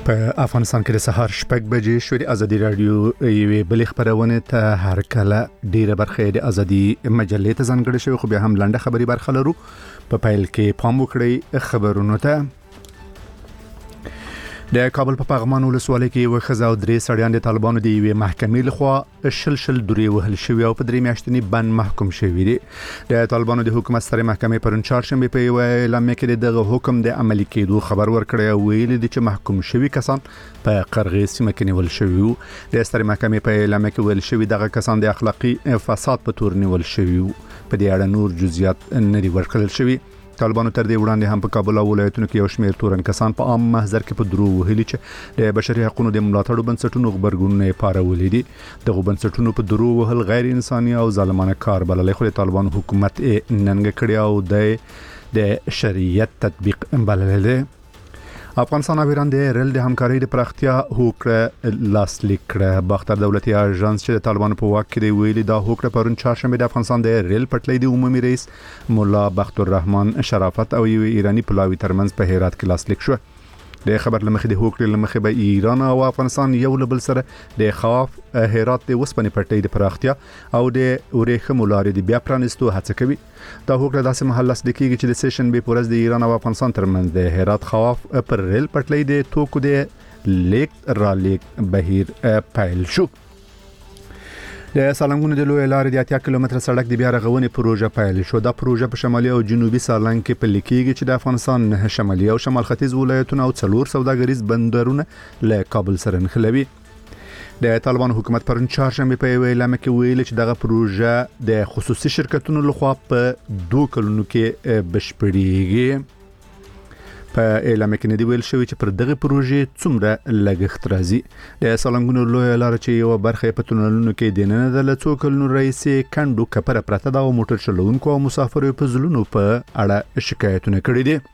په افغانستان کې د سهار شپږ بجې شوې د ازادي رادیو یوې بلې خبرونه ته هر کله ډیره برخه د ازادي مجلې ته ځانګړې شوی، خو بیا هم لنډه خبري برخه لرو. په پیل کې پام وکړئ خبرونو ته. د کابل په پغمان ولسوالۍ کې یو خزا او درې سړیان د طالبانو د یوې محکمې لخوا شل درې وهل شوی او په درې میاشتنی بند محکوم شوی دي. د طالبانو د حکومت سترې محکمې پرون چهارشنبه په یو اعلامیه کې دغه حکم د عملي کېدو خبر ورکړی او ویلي دي چې محکوم شوی کسان په قرغیز سیمه کې نیول شوی وو. د سترې محکمې په اعلامیه کې ویل شوی دغه کسان د اخلاقی فساد په تور نیول شوی وو. په دې اړه نور جزئیات نه دي ورکړل شوی. طالبانو تر دې وړاندې هم په کابل او ولایتونو کې یو شمېر تورن کسان په عام محضر کې په درو وهلي چې د بشري حقوقو د ملاتړ بنسټونو خبرګونونه پارولې دي. دغه بنسټونو په درو وهل غیر انساني او ظالمانه کار بللی، خو د طالبانو حکومت ننګ کړی او د شریعت تطبیق بللی دی. افغانستان او ایران د ریل د همکارۍ د پراختیا هوکړه لاسلیک کړه. باختر دولتي اژانس چې د طالبانو په واک کې دی ویلي دا هوکړه پرون چهارشنبه د افغانستان د ریل پټلۍ د عمومي رئیس مولا بختور الرحمن شرافت او یو ایرانی پلاوی ترمنځ په هرات کې لاسلیک شو. د خبر لمخې د هوکړې لمخې به ایران او افغانستان یو له بل سره د خواف هرات د وسپنې پټلۍ د پراختیا او د ورېښمو لارې د بیا پرانستو هڅه کوي. دا هوکړه داسې مهال لاسلیک کیږي چې د سیشن به پورز د ایران او افغانستان ترمنځ د هرات خواف پر ریل پټلۍ د توکو د لیک را لیک بهیر پیل شو. د سالنګونو د لوی لارې د 80 کیلومتره سړک د بیا رغونې پروژه پیل شو. دا پروژه په شمالي او جنوبي سالنګ کې پلي کیږي چې د افغانستان نه شمالي او شمال ختیځ ولایتونو او 4 سوداګریز بندرونه له کابل سره نښلوي. د طالبانو حکومت پرون چهارشنبه په یو اعلامیه کې ویلي چې دغه پروژه د خصوصي شرکتونو لخوا په 2 کلونو کې بشپړیږي. په اعلامیه کې ندی ویل شوی چې پر دغه پروژې څومره لګښت راځي. د سالنګونو لوی لار چې یو برخه په تونلونو کې د نه د لڅو کلونو رئیس کندو کپره پرته دا موټر چلونکو او مسافرو په ځلونو په اړه شکایتونه کړي دي.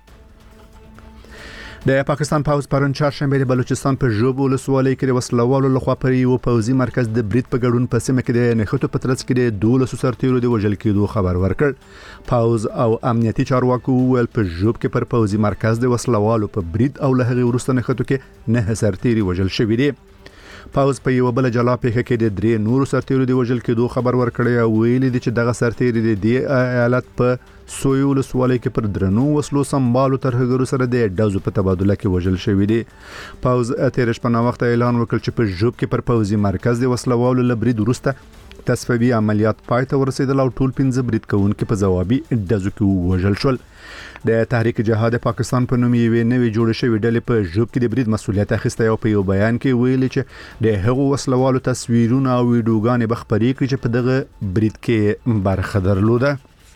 د پاکستان پوز پرون چهارشنبه د بلوچستان په ژوب ولسوالۍ کې د وسلوالو لخوا پر یو پوزي مرکز د برید په ګډون په سیمه کې د نښتو په ترڅ کې د 12 سرتیرو د وژل کېدو خبر ورکړ. پوز او امنیتي چارواکو ول په ژوب کې پر پوزي مرکز د وسلوالو په برید او له هغه وروسته نښتو کې 9 سرتیري وژل شوي دي. پاوز په یو بل جلا پیښه کې د 3 نورو سرتیرو د وژل کېدو خبر ورکړی او ویلي دي چې دغه سرتیري د دې ایالت په سویل ولسوالۍ کې پر درنو وسلو سمبالو ترهګرو سره د ډزو په تبادله کې وژل شوی دي. پاوز تیر شپه نو وخت اعلان وکړ چې په ژوب کې پر پوزي مرکز د وسلوالو لبرید وروسته تصفیوي عملیات پای ته ورسېدل او ټول 15 برید کوونکي په ځوابي ډزو کې وژل شول. د تحریک جهاد پاکستان په نوم یې نوې جوړ شوې ډلې په ژوب کې د برید مسولیت اخیسته او په یو بیان کې ویلي چې د هغو وسلوالو تصویرونه او ویډیوګانې بخپري کړي چې په دغه برید کې برخه درلوده.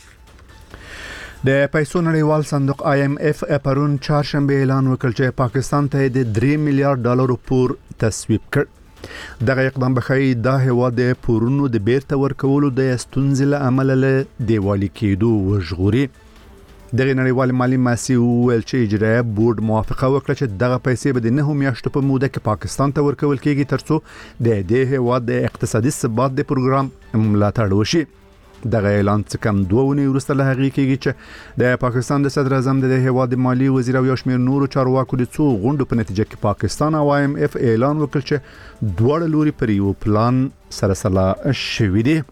د پیسو نړیوال صندوق IMF پرون چهارشنبه اعلان وکړ چې پاکستان ته د 3 میلیارډ ډالرو پور تصویب کړ. دغه اقدام بخای د هیواد د پورونو د بیرته ورکولو د ستونزې له امله له دیوالي کېدو وژغوري. دغه نړیوال مالی ماسي ویل چې اجرایه بورډ موافقه وکړه چې دغه پیسې به د 9 میاشتو په موده کې پاکستان ته ورکول کېږي ترڅو د دې هیواد د اقتصادي ثبات د پروګرام ملاتړ وشي. دغه اعلان څخه کم 2 ونې وروسته له هغې کېږي چې د پاکستان د صدر اعظم د هیواد مالی وزیر او یو شمېر نورو چارواکو د څو غونډو په نتیجه کې پاکستان او IMF اعلان وکړ چې دواړه لوري پر یو پلان سره سلا شوي دي.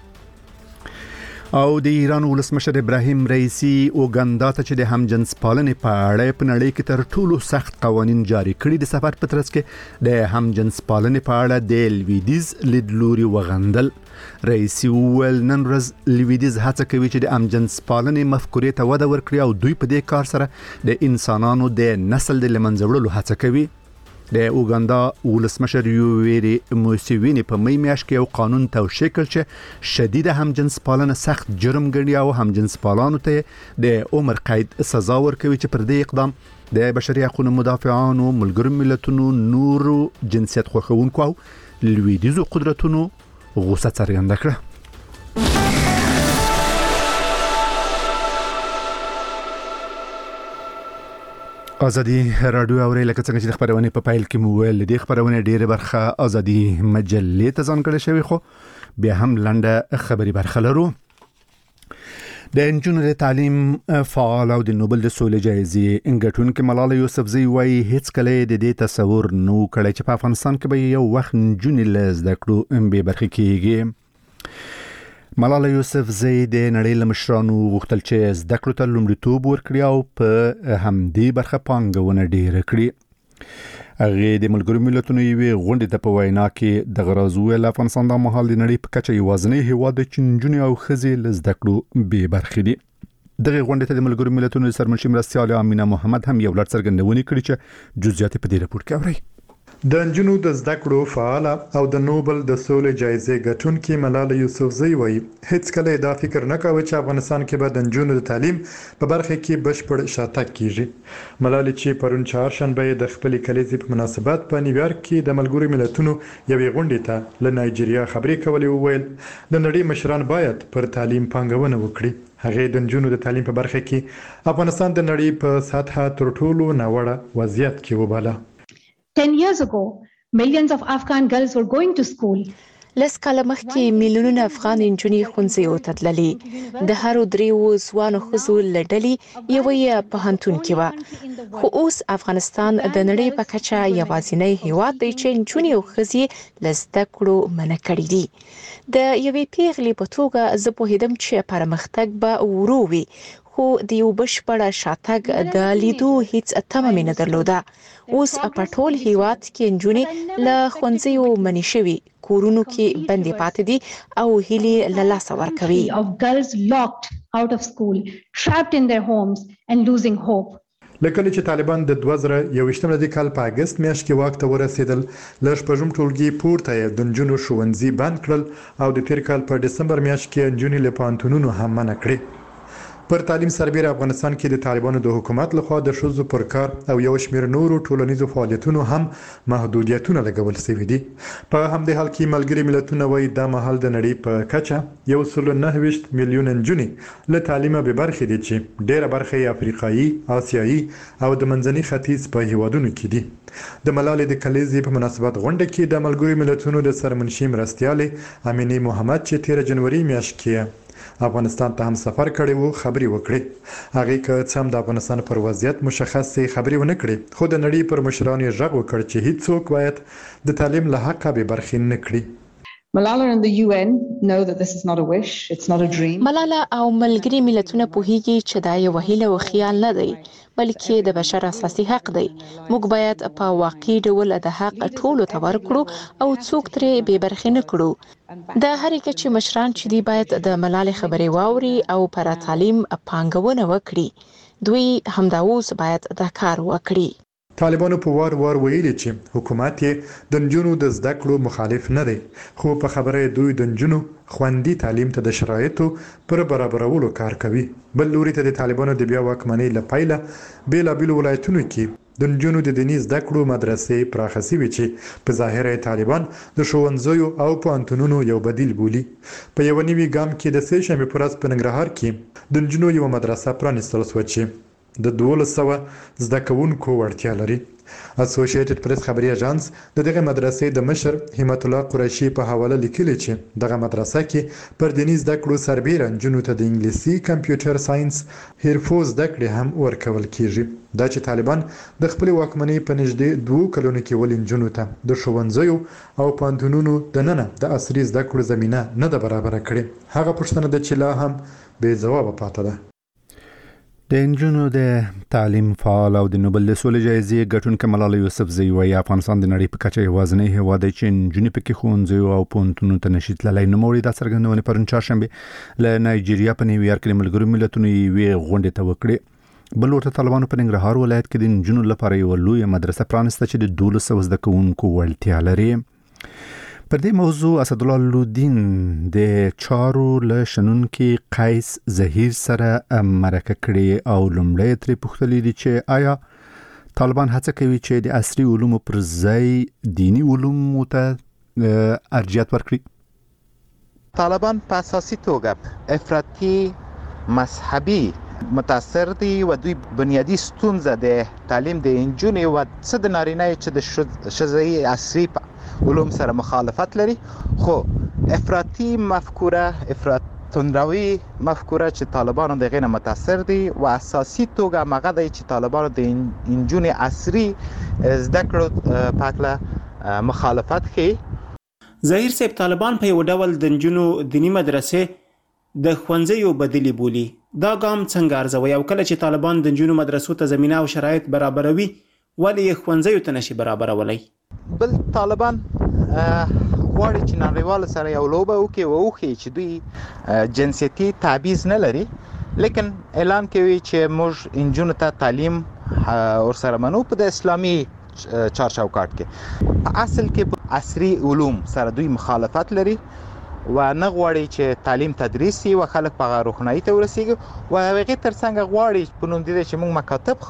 او د ایران ولسمشر ابراهیم رئیسی اوګاندا ته چې د همجنس پالنې په اړه په نړۍ کې تر ټولو سخت قوانين جاری کړي د سفر په ترڅ کې د همجنس پالنې په اړه د لویدیز لیدلوري وغندل. رئیسی ویل نن ورځ لویدیز هڅه کوي چې د همجنس پالنې مفکورې ته وده ورکړي او دوی په دې کار سره د انسانانو د نسل د لمنځه وړلو هڅه کوي. د اوګاندا ولسمشر یوویری موسیوینی په می میاشت کې یو قانون توشیح کړ چې شدید همجنس پالنه سخت جرم ګڼي او همجنس پالانو ته د عمر قید سزا ورکوي چې پر دې اقدام د بشري حقوقو مدافعانو، ملګرو ملتونو، نورو جنسیت خوښونکو او لویدیزو قدرتونو غوسه څرګنده کړه. ازادي رادیو اوري لکه څنګه چې خبرونه په پایل کې مو ویل دي خبرونه ډیره برخه ازادي مجلې ته ځانګړې شوی، خو بیا هم لنډه خبري برخه لرو. د انجونو د تعلیم فعال او د نوبل د سولې جایزې ګټونکې ملاله یوسفزۍ وايي هیڅ کله د دې تصور نو کړی چې په افغانستان کې به یو وخت انجونې له زده کړو به برخه کېږي. ملاله یوسفزۍ د نړۍ له مشرانو غوښتل چې زده کړو ته لومړیتوب ورکړي او په همدې برخه پانګونه ډېره کړي. هغه د ملګرو ملتونو یوې غونډې ته په وینا کې د غرض ویل افغانستان د مهال د نړۍ په کچه یوازینی هیواد دی چې نجونې او ښځې له زده کړو بې برخې دي. دغه غونډې ته د ملګرو ملتونو سرمنشي مرستیال امینه محمد هم یو لړ څرګندونې کړې چې جزئیات په دې راپور کې اورئ. د انجونو د زده کړو فعال او د نوبل د سولې جایزې ګټونکې ملاله یوسفزۍ وایي هیڅ کله دا فکر نه کاوه چې افغانستان کې به د انجونو د تعلیم په برخه کې بشپړ شاتګ کیږي. ملاله چې پرون چهارشنبه د خپل کلیزې په مناسبت په نیویارک کې د ملګرو ملتونو یوې غونډې ته له نایجیریا خبرې کولې وویل د نړۍ مشران باید پر تعلیم پانګونه وکړي. هغه د انجونو د تعلیم په برخه کې افغانستان د نړۍ په سطحه تر ټولو ناوړه وضعیت کې وباله. 10 years ago, millions of Afghan girls were going to school. لس کاله مخکې میلیونونه افغان نجونې ښوونځیو ته تللې. د هرو دریو ځوانو ښځو له ډلې یوه یې پوهنتون کې وه. خو اوس افغانستان د نړۍ په کچه یوازینی هیواد دی چې نجونې او ښځې له زده کړو منع کړي دي. د یوې پیغلې په توګه زه پوهېدم چې پرمختګ به ورو وي، خو د یو بشپړ شاتګ د لیدو هیڅ تمه مې نه درلوده. اوس په ټول هیواد کې نجونې له ښوونځیو منع شوي، کورونو کې بندي پاتې دي او هیلې له لاسه ورکوي. Of girls locked out of school, trapped in their homes and losing hope. لکه چې طالبان د 2021 کال په اگست میاشت کې واک ته ورسېدل، ل شپږم ټولګي پورته د نجونو ښوونځي بند کړل او د تیر کال په دسمبر میاشت کې نجونې له پوهنتونونو هم منع کړې. پر تعلیم سربېره افغانستان کې د طالبانو د حکومت لخوا د ښځو پر کار او یو شمېر نورو ټولنیزو فعالیتونو هم محدودیتونه لګول شوي دي. په همدې حال کې ملګري ملتونه وایي دا مهال د نړۍ په کچه 129 میلیون نجونې له تعلیمه بې برخې دي چې ډېره برخه یې افریقایي، آسیایي او د منځني ختیځ په هیوادونو کې دي. د ملالې د کلیزې په مناسبت غونډه کې د ملګرو ملتونو د سرمنشي مرستیالې امینه محمد چې 13 جنوري میاشت کې افغانستان ته هم سفر کړی وو خبري وکړي. هغه که څه هم د افغانستان پر وضعیت مشخصې خبري ونه کړي، خو د نړۍ پر مشرانو یې غږ وکړ چې هیڅوک باید د تعلیم له حقه بې برخې نه کړي. Malala and the UN know that this is not a wish, it's not a dream. ملاله او ملګري ملتونه پوهیږي چې دا یو هیله او خیال نه دی، بلکې د بشر اساسي حق دی. موږ باید په واقعي ډول د حق ټولو ته ورکړو او څوک ترې بې برخې نه کړو. د هرې کچې مشران چې دی باید د ملالې خبرې واوري او پر تعلیم پانګونه وکړي. دوی همدا اوس باید دا کار وکړي. طالبانو په وار ویلي چې حکومت یې د نجونو د زده کړو مخالف نه دی، خو په خبره دوی د نجونو خوندي تعلیم ته د شرایطو پر برابرولو کار کوي. بل لوري ته د طالبانو د بیا واکمنۍ له پیله بیلابیلو ولایتونو کې د نجونو د دیني زده کړو مدرسې پراخه شوي چې په ظاهره طالبان د ښوونځیو او پوهنتونونو یو بدیل بولي. په یو نوي ګام کې د سې شنبې په ورځ په ننګرهار کې د نجونو یو مدرسه پرانیستل شوه چې د 1200 زده کوونکو وړتیا لري. اسوسییټډ پریس خبري اژانس د دغه مدرسې د مشر همت الله قریشي په حواله لیکلی چې دغه مدرسه کې پر دیني زده کړو سربېره نجونو ته د انګلیسي، کمپیوټر ساينس، حرفو زده کړې هم ورکول کیږي. دا چې طالبان د خپل واکمنۍ په نږدې 2 کلونو کې ول نجونو ته د ښوونځیو او پوهنتونونو دننه د عصري زده کړو زمينه نه ده برابر کړې، هغه پوښتنه ده چې لا هم بې ځواب پاتې ده. د نجونو د تعلیم فعال او د نوبل د سولې جایزې ګټونکې ملاله یوسفزۍ وايي افغانستان د نړۍ په کچه یوازینی هیواد دی چې نجونې پکې ښوونځیو او پوهنتونونو ته نشي تللی. نوموړي دا څرګندونه پرون چهارشنبه له نایجیریا په نیویارک کې ملګرو ملتونو یوې غونډې ته وکړې. بل ورته طالبانو په ننګرهار ولایت کې د نجونو لپاره یو لوی مدرسه پرانسته چې د 1200 زده کوونکو وړتیا لري. پر دې موضوع اسدالله لودین د چارو له شنونکي قیس زهیر سره مرکه کړې او لومړی ترې پوښتلې دي چې آیا طالبان هڅه کوي چې د عصري علومو پر ځای دینی علومو ته ارجحیت ورکړي؟ طالبان په اساسي توګه افراطي مذهبي متاثر دي و دوی بنیادی ستونزه د تعلیم د انجونې و څه د نارینه چې د ښځې عصري علوم سره مخالفت لري، خو افراطي مفکوره، توندروي مفکوره چې طالبانو د غینه متاثر دي او اساسي توګه مغه دی چې طالبانو د انجونې عصري زده کړو پاکله مخالفت کوي. ظاهر صاحب طالبان په یو ډول د انجونو دینی مدرسې د ښوونځیو بدلی بولی. دا ګام څنګه ارزوي او کله چې طالبان د انجونو مدرسو ته زمينه او شرایط برابروي ولې ښوونځیو ته نشي برابرولای؟ بل طالبان غواړي چې نړیوال سره یو لوبه وکړي او وښيي چې دوی جنسیتي تبعیض نه لري، لیکن اعلان کوي چې موږ انجونو ته تعلیم ورسره منو په د اسلامي چارچوکاټ کې. په اصل کې عصري علوم سره دوی مخالفت لري و نه غواړي چې تعلیم تدریس شي او خلک په روښنايي ته ورسیږي او هغه ترڅنګ غواړي په نوم دي چې موږ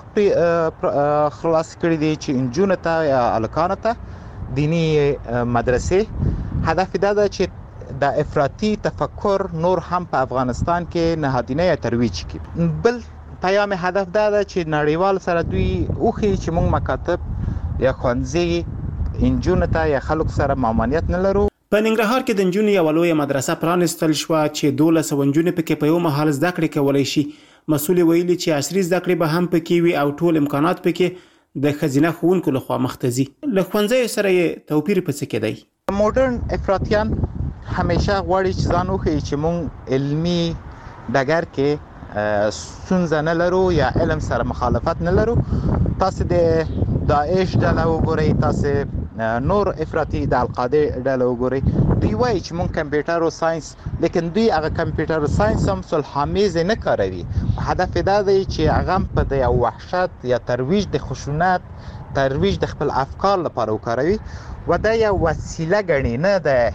مکاتب خلاص کړی دي چې انجونو ته یا الکانو ته دینی مدرسې. هدف دا ده چې د افراطي تفکر نور هم په افغانستان کې نهادینه ترویج کړي. بل پیام هدف دا ده چې نړیوال سره دوی وښيي چې موږ مکاتب یا ښوونځي انجونو ته یا خلکو سره ممانعت نه لرو. په ننګرهار کې د انجونو یوه لویه مدرسه پرانستل شوه چې 1200 انجونې پکې په یو مهال زده کړې کولی شي. مسؤل ویلي چې عصري زده کړې به هم پکې وي او ټول امکانات پکې د ښځینه ښوونکو لخوا مخته ځي. له ښوونځیو سره یې توپیر په څه کې دی؟ مدرن افراطیان همیشه غواړي چې ځان وښيي چې موږ علمي ډګر کې ستونزه نه لرو یا علم سره مخالفت نه لرو. تاسو د داعش ډله وګورئ، تاسو نور افراطي د القاعده ډله وګورئ، دوی وایي چې موږ کمپیوټر او ساينس، لیکن دوی هغه کمپیوټر او ساينس هم صلح‌آمیز نه کاروي. هدف دا دی چې هغه په د وحشت یا ترویج د خشونت، ترویج د خپل افکار لپاره وکاروي و دا یو وسیله ګڼي، نه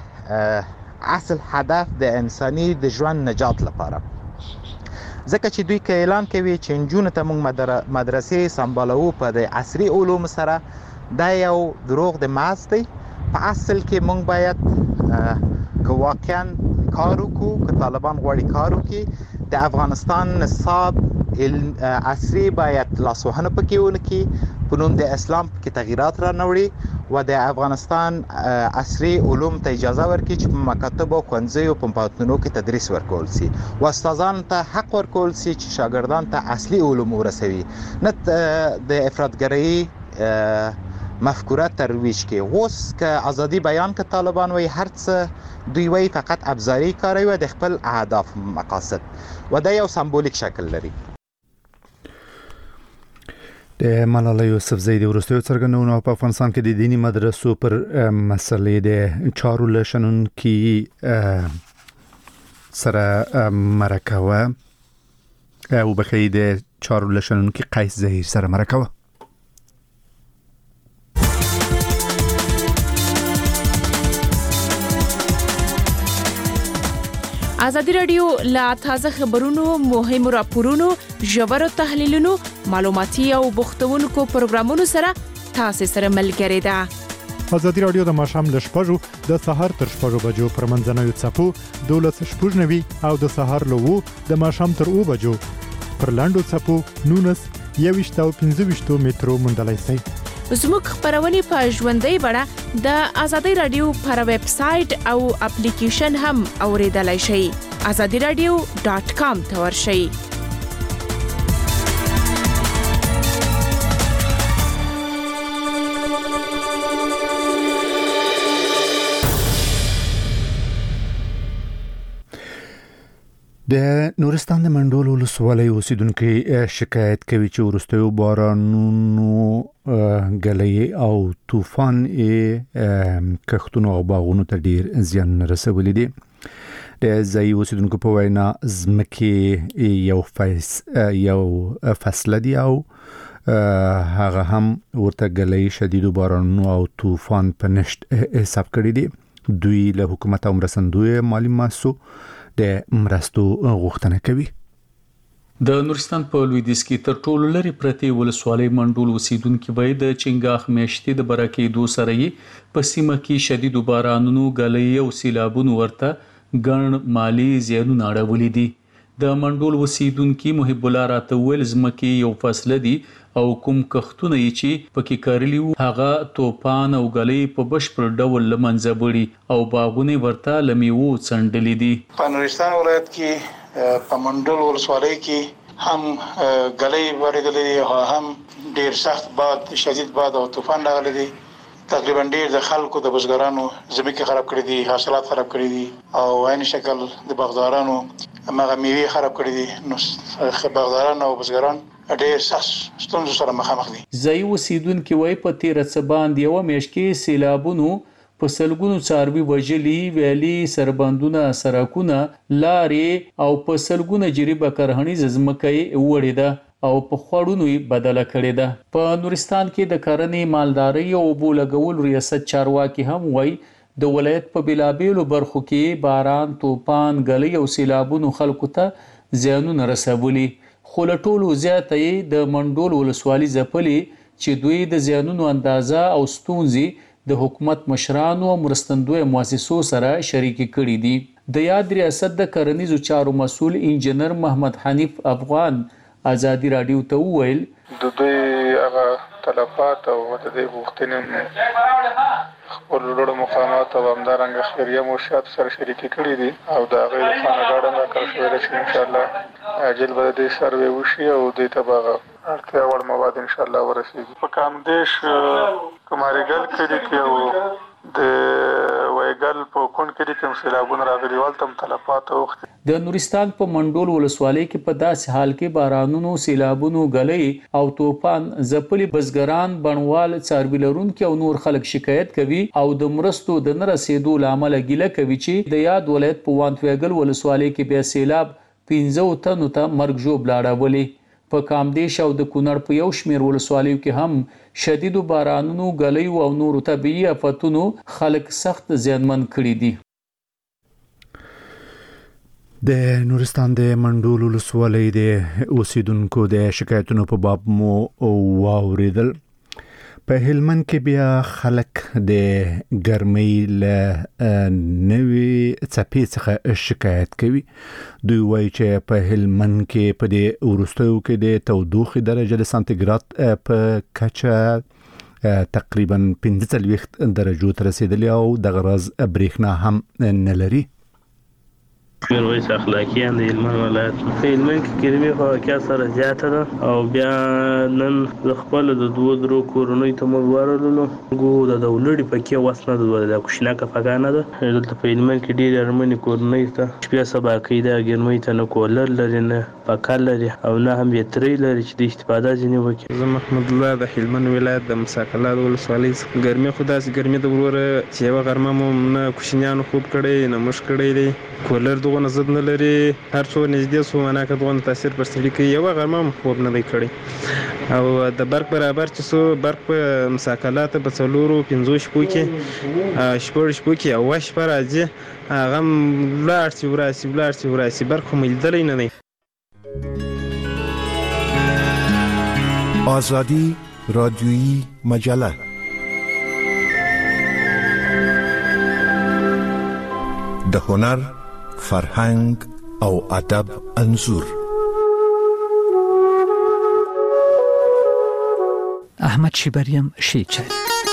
د اصل هدف د انساني د ژوند نجات لپاره. ځکه چې دوی که اعلان کوي چې انجونو ته موږ مدرسې سمبالو په د عصري علوم سره، دا یو دروغ د محض دی. په اصل کې موږ باید که واقعا کار وکړو، که طالبان غواړي کار وکړي، د افغانستان نصاب عصري باید لاسوهنه پکې ونکړي، په نوم د اسلام کې تغییرات را نوړي و د افغانستان عصري علوم ته اجازه ورکړي چې په مکاتب او ښوونځیو په پوهنتونونو کې تدریس ورکول شي و استادانو ته حق ورکول شي چې شاګردان ته اصلي علوم ورسوي، نه د افراطګرۍ مفکوره ترویج کې. اوس که ازادي بیان که طالبان وایي هر څه دوی وایي فقط ابزاري کاروي و د خپل اهداف مقاصد و دا یو سمبولیک شکل لري. د ملالۍ یوسفزۍ د وروستیو څرګندونو په افغانستان کې د دینی مدرسو پر مسلې د چارو له شنونکي سره مرکه وه او بخی د چارو له شنونکي قیس ظهیر سره مرکه وه. ازادي رادیو لا تازه خبرونو، مهمو راپورونو، ژورو تحلیلونو، معلوماتي او بوختونکو پروګرامونو سره تاسو سره ملګری ده. ازادي رادیو د ماښام ل 6:00 د سهار تر 6:00 بجو پر منځنوي څپو 12:90 او د سهار له 2 د ماښام تر 2 بجو پر لاندو څپو 19 او 15 مترو مندلای سي. زموږ خبرونه په ژوندۍ بڼه د ازادي رادیو پر ویب سټ او اپلیکیشن هم اوریدلای شئ. azadiradio.com ته ورشئ. د نورستان د منډول ولسوالۍ اوسیدونکو شکایت کوي چې وروستیو بارانونو غلې او طوفان کښتونو او باغونو ته ډیر زیان رسولی دي. د ځای اوسیدونکو په وینا ځمکې یو فصل دی او هغه هم ورته غلې شدید بارانونو او طوفان په نشت حساب کړی دي. دوی له حکومت او مرستندوی مالی ماسو د مرستو غوښتنه کوي. د نورستان په لویدیځ کې تر ټولو لري پرتی ولسوالۍ منډول اوسیدونکو باید د چنګاخ میاشتې د برکېدو سره یې په سیمه کې شدید بارانونو غلې او سیلابونو ورته ګڼ مالی زیانونه اړولې دي. د منډول وسیدونکو محب الله راته ویل زمکه یو فاصله دي او کوم کښتونه چې پکې کارلی وو هغه توپان او غلې په بشپړ ډول لمنځه وړي او باغونه ورته لمیو څنډلې دي. په نورستان ولایت کې په منډول ولسوالۍ کې هم غلې ورغلې او هم ډیر سخت باد شدید باد او طوفان راغلی دی. تقریبا ډیر د خلکو د بزګرانو زمکه خراب کړې دي، حاصلات خراب کړې دي او عین شکل د باغدارانو هغه میوه خراب کړې دي. نو باغداران او بزګران ډیر سخت ستونزو سره مخامخ دي. ځای اوسیدونکو وایي په تیر څه باندې یو میاشت کې سیلابونو په سلګونو څاروي وژلي، ویلي سربندونه، سرکونه، لارې او په سلګونه جریبه کرهنیز ځمکه وړې ده او په خوړونو بدله کړې ده. په نورستان کې د کرنې، مالدارۍ او اوبو لګولو ریاست چارواکي هم وایي د ولایت په بلابېلو برخو کې باران، طوفان، غلې او سیلابونو خلکو ته زیانونه رسولي. خو له ټولو زیاته یې د منډول ولسوالي ځپلې چې دوی د زیانونو اندازه او ستونزې د حکومت مشرانو او مرستندویه مؤسسو سره شریکې کړي دي. د یاد ریاست د کرنیزو چارو مسؤل انجنیر محمد حنیف افغان ازادي رادیو ته وویل د دوی هغه تلفات او د دې غوښتنې خپل لوړ مقامات او همدارنګه خیریه موشات سره شریکې کړي دي او د هغې لپاره ګاډنه کار شوی دی چې انشاءالله عاجل به د دې سروې وشي او دوی ته به اړتیا وړ مواد انشاءالله ورسېږي. په کامدیش کماریګل کلي کې او د وایګل په کون کې کوم سیلابونه راغلي ولته تلفات اوختي. د نورستان په منډول ولسوالۍ کې په داسې حال کې بارانونو، سیلابونو، غلې او طوفان ځپلي بزګران، بڼوال، څاروي لرونکي او نور خلک شکایت کوي او د مرستو د نه رسیدو لامل ګیله کوي چې د یاد ولایت په وانتویګل ولسوالۍ کې بیا سیلاب 15 تنو ته مرګ ژوب لاړولي. په کامدیش او د کونړ په یو شمیر ولسوالیو کې هم شدیدو بارانونو، غلیو او نورو طبیعي آفتونو خلک سخت زیانمن کړي دي. د نورستان د منډول ولسوالۍ د اوسیدونکو د شکایتونو په باب مو واوریدل. په هلمند کې بیا خلک د ګرمۍ له نوې څپې څخه شکایت کوي. دوی وایي چې په هلمند کې په دې وروستیو کې د تودوخې درجه د سانتیګراد په کچه تقریبا 45 درجو ته رسیدلی او د غرض برېښنا هم نه لري. میرویس اخلاقیان د هلمند ولایت په هلمند کې ګرمي خو واقعا سره زیاته ده او بیا نن خپل د 2 کورونو ته موږ ورغلو ګو د دولړي پکې وسنه د کوشنا کفګانه ده. دلته په هلمند کې ډیر ارمني کورونه ته شپه سبا کې د ګرمي ته نه کولر لري، نه پکال لري او نه هم یتري لري چې د استفاده ځنی وکړي. زه محمد الله د هلمند ولایت د مساکلات ولسوالۍ ګرمي خو داسې ګرمي د وروره چې یو غرمه مو نه کوشنیانو خوب کړي نه مش کړي دی کولر دغه زد نه لري. هر څو نږدې سو معنا که دغه تاثیر پر سړي کوي یو غرمه خوب نه دی کړي او د برق برابر چې سو برق په مساکلات په څلورو 15 شپو کې شپو کې او شپه راځي هغه لاړ سی وراسي برق هم لیدلې نه دی. آزادی رادیویی مجله د هنر، فرهنګ او ادب انځور. احمد شیبریم شیچل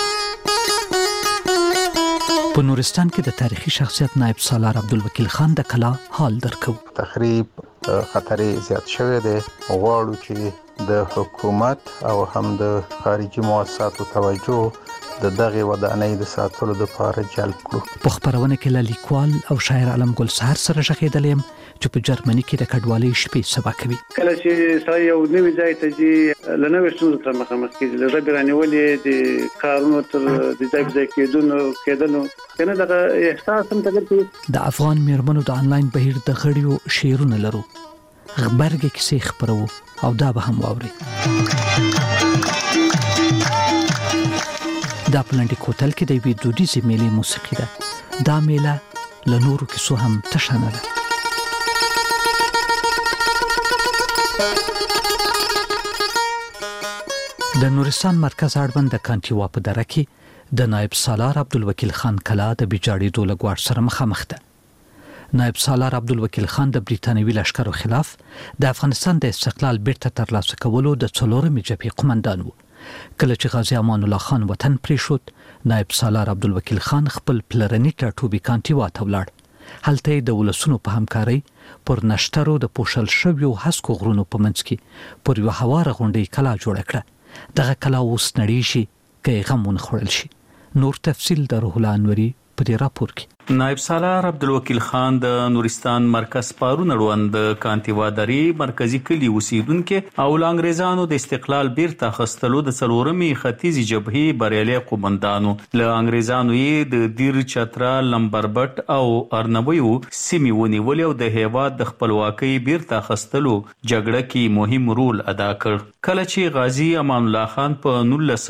په نورستان کې د تاریخي شخصیت نائب سالار عبدالوکیل خان د کلا حال درکو. تخریب خطر زیات شوی دی. غواړو چې د حکومت او هم د خارجي مؤسساتو توجه د دغه ودانۍ د ساتلو لپاره جلب کړو. په خبرونه کې لیکوال او شاعر علم ګل سحر سره شخېدلم چې په جرمني کې د کډوالۍ شپې سبا کوي. کله چې سړی یو نوې ځای ته ځي لنوې ستونزو سره مخامخ کېږي. له ربې رانیولې د کارونو تر د ځای کېدلو کنه دغه احساس هم تګ د افغان میرمنو د انلاین بهیر د غړیو شعرونه لرو. خبرګه کیسې خبرو او دا به هم واوري. دا پلانډي کوتل کې د وی دودیزې میلې موسیقي ده. دا میله له نورو کیسو هم تشانه ده. د نورستان مرکز اړوند د کانټیوا په دره کې د نائب سالار عبدالوکیل خان کلا د بیجاړېدو له ګواښ سره مخامخ ده. نائب سالار عبدالوکیل خان د بریټانوي لشکرو خلاف د افغانستان د استقلال بیرته ترلاسه کولو د څلورمې جبهې قومندان و. کله چې غازی امان الله خان وطن پریښود، نائب سالار عبدالوکیل خان خپل پلرني ټاټوبي کانټیوا ته ولاړ. هلته د ولسونو په همکارۍ پر نشترو د پوښل شویو هسکو غرونو په منځ کې پر یوه هواره غونډۍ کلا جوړه کړه. دغه کلا اوس نړېږي که یې غم ونه خوړل شي. نور تفصیل د روح الله انوري په دې راپور کې. نائب سالار عبدالوکیل خان د نورستان مرکز پارون اړوند کانتیوا درې مرکزی کلی اوسیدونکو او انګریزانو د استقلال بیرته اخیستلو د څلورمې ختیځې جبهې بریالي قومندانو له انګریزانو یې د دیر چترا لمبربټ او ارنبیو سیمې ونیولې او د هیواد د خپلواکۍ بیرته اخیستلو جګړه کې مهم رول ادا کړ. کله چې غازی امان الله خان په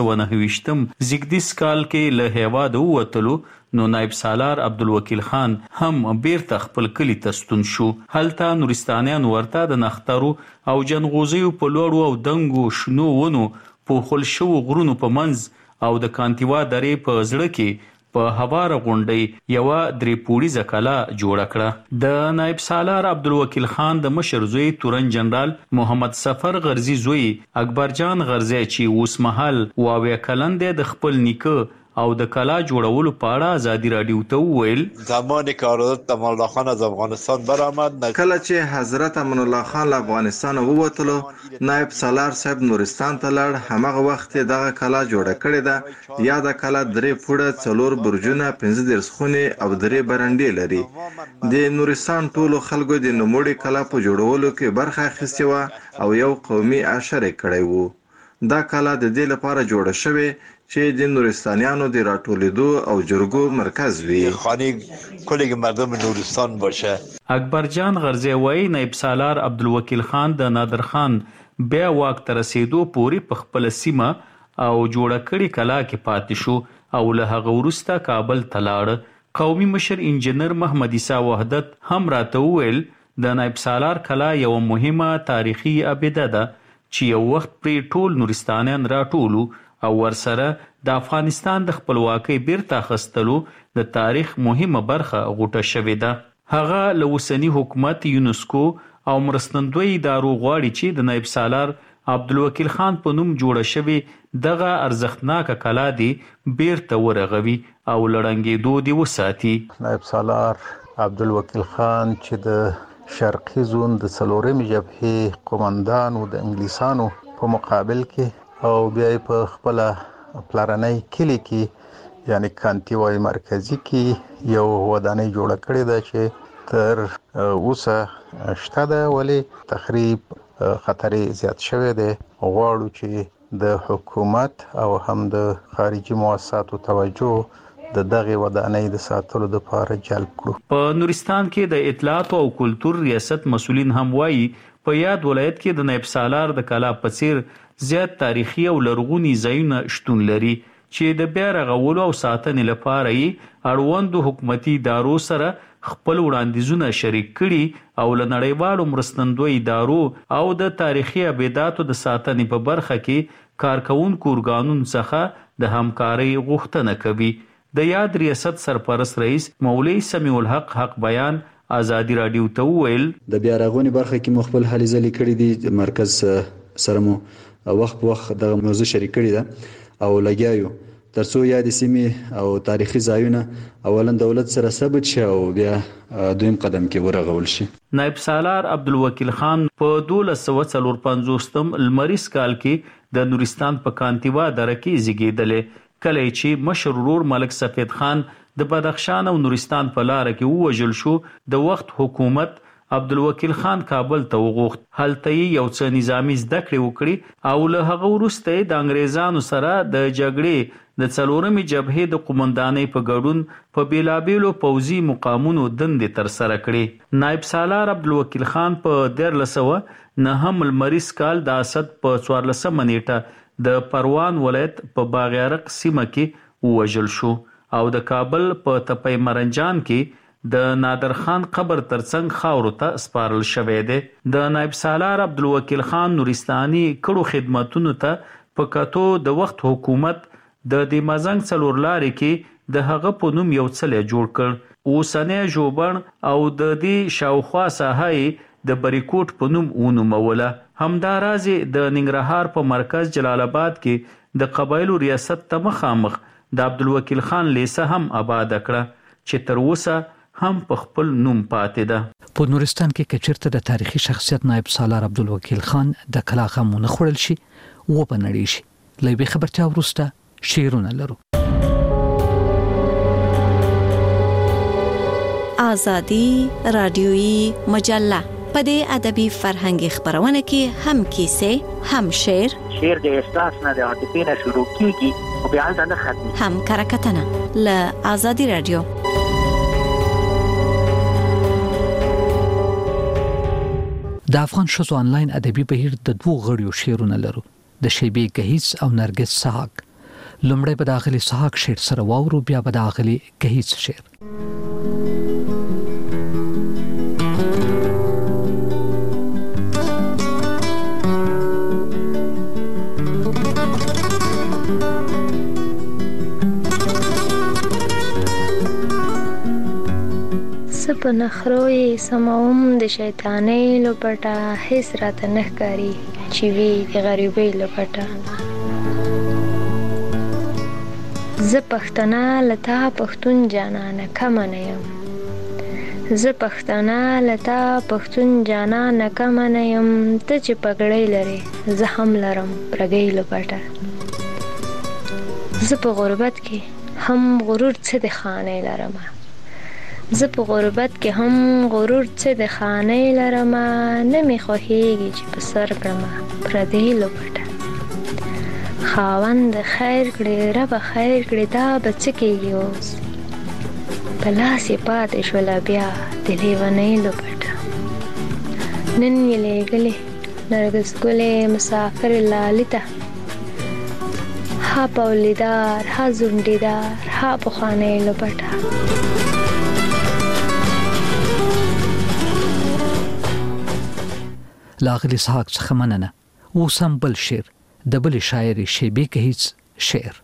1929 زیږدیز کال کې له هیواد ووتلو، نو نائب سالار عبدالوکیل خان هم بیرته خپل کلی ته ستون شو. هلته نورستانیان ورته د نخترو او جنغوزیو په لوړو او دنګو شنو ونو پوښل شوو غرونو په منځ او د کانتیوا درې په زړه کې په هواره غونډۍ یوه درې پوړیزه کلا جوړه کړه. د نائب سالار عبدالوکیل خان د مشر زوی تورن جنرال محمد سفر غرزي زوی اکبرجان غرزي چې اوس مهال 22 کلن دی، د خپل نیکه او د کلا جوړولو په اړه ازادي رادیو ته وویل: زمانی که حضرت امان الله خان از افغانستان برآمد، کله چې حضرت امان الله خان له افغانستان ووتلو، نائب سالار صاحب نورستان ته لاړ. همغه وخت دغه کلا جوړه کړې ده. یا د کلا 3 پوړه 4 برجونه 15 خونې او 3 برنډې لري. د نورستان ټولو خلکو د نوموړي کلا په جوړولو کې برخه اخیستې وه او یو قومي عشر کړی وو. دا کلا د دې لپاره جوړه شوې چې د نورستانیانو د راټولیدو او جرګو مرکز وي. خانه کل مردم نورستان باشه. اکبرجان غرزي وایي نائب سالار عبدالوکیل خان د نادر خان بیا واک ته رسیدو پورې په خپل سیمه او جوړه کړې کلا کې پاتې شو او له هغه وروسته کابل ته لاړ. قومي مشر انجنیر محمد عیسی وحدت هم راته وویل د نائب سالار کلا یو مهمه تاریخي ابیده ده چې یو وخت پرې ټول نورستانیان راټولو او ورسره د افغانستان د خپلواکۍ بیرته اخیستلو د تاریخ مهمه برخه غوټه شوې ده. هغه له اوسني حکومت، یونسکو او مرستندوی ادارو غواړي چې د نائب سالار عبدالوکیل خان په نوم جوړه شوې دغه ارزښتناکه کلا دی بیرته ورغوي او لړنګېدو دی وساتي. نائب سالار عبدالوکیل خان چې د شرقي زون د څلورمې جبهې قومندان و د انګلیسانو په مقابل کې او بیا په خپل پلارنۍ کلی کې یعنی کانتیوای مرکزی کې یو ودانۍ جوړه کړې ده چې تر اوسه شته ده، ولی تخریب خطر زیات شوی دی. غواړو چې د حکومت او هم د خارجي مؤسساتو توجه د دغه ودانۍ د ساتلو لپاره جلب کړو. په نورستان کې د اطلاعات او کلتور ریاست مسؤلین هم وایي په یاد ولایت کې د نائب سالار د کلا په څیر زیات تاریخي او لرغوني ځایونه شتون لري چې د بیا رغولو او ساتنې لپاره یې اړوندو حکومتي ادارو سره خپل وړاندیزونه شریک کړي او له نړیوالو مرستندوی ادارو او د تاریخي ابیداتو د ساتنې په برخه کې کارکوونکو ارګانونو څخه د همکارۍ غوښتنه کوي. د یاد ریاست سرپرست رئیس مولوی سمیع الحق حق بیان ازادي رادیو ته وویل: د بیا رغونې برخه کې مو خپل هلې ځلې کړې دي. مرکز سره مو وخت په وخت دغه موضوع شریک کړې ده او لګیایو ترڅو یادې سیمې او تاریخي ځایونه اولا دولت سره ثبت شي او بیا دویم قدم کې ورغول شي. نائب سالار عبدالوکیل خان په 1254 لمریز کال کې د نورستان په کانتیوا دره کې زیږېدلی. کله چې مشر ورور ملک سفید خان د بدخشان او نورستان په لاره کې ووژل شو، د وخت حکومت عبدالوکیل خان کابل ته وغوښت. هلته یې یو څه نظامي زده کړې وکړي او له هغه وروسته د انګریزانو سره د جګړې د څلورمې جبهې د قومندانۍ په ګډون په بیلابیلو پوځي مقامونو دندې ترسره کړې. نائب سالار عبدالوکیل خان په 1309 لمریز کال د اسد په 14 نیټه د پروان ولایت په باغیارق سیمه کې ووژل شو او د کابل په تپې مرنجان کې د نادر خان قبر ترڅنګ خاورو ته سپارل شوی دی. د نائب سالار عبدالوکیل خان نورستاني کړو خدماتونو ته په کتو د وخت حکومت د مزنګ څلور لارې کې د هغه په نوم یو څلی جوړ کړ اوسنۍ ژوبڼ او د دې شاوخوا ساحه د بریکوټ په نوم ونوموله. همداراز د ننګرهار په مرکز جلال آباد کې د قبایلو ریاست ته مخامخ د عبدالوکیل خان لیسه هم آباد کړه چې تر اوسه هم په خپل نوم پاتې ده. په نورستان کې کچرته د تاریخي شخصیت نائب سالار عبدالوکیل خان د کلا غمونه خوړل شي و بنړي شي. لوي خبرتیا ورسته شیرونه لرو. آزادی رادیویی مجله په دې ادبي فرهنګي خبرونه کې هم کیسې هم شعر د احساس نه د عاطفې نه شروع کیږي او بیا نه ختمي هم کرکټنه ل آزادی رادیو. د افغان شوزو انلاین ادبي بهیر د دوه غړیو شعرونه لرو، د شیبې گهیز او نرګس سحاق. لومړی به د اغلی سحاق شعر سره واورو، بیا به د اغلی گهیز شعر. په نخروی سماوم د شیطانې لپټه هیڅ راته نه ښکاري چې وی د غریبۍ لپټه. زه پښتنه لتا پښتون جانانه کم نه یم، زه پښتنه لتا پښتون جانانه کم نه یم، ته چې پګړۍ لرې زه هم لرم پرګۍ لپټه. زه په غربت کې هم غرور څه د خانې لرمه، زه په غربت کې هم غرور څه د خانې لرمه، نه مې خوښېږي چې په سر کړمه پردۍ لپټه. خاوند خیر کړې ربه خیر کړې دا به څه کېږي اوس، په لاس یې پاتې شوله بیا د لیونۍ لپټه. نن یې لېږلې نرګس ګلې مسافر لالي ته، ها پولیدار ها زونډیدار ها پخوانۍ لپټه. لاغلی سحاق څخه مننه. اوس هم بل شعر د بل شاعر شیبې گهیز شعر.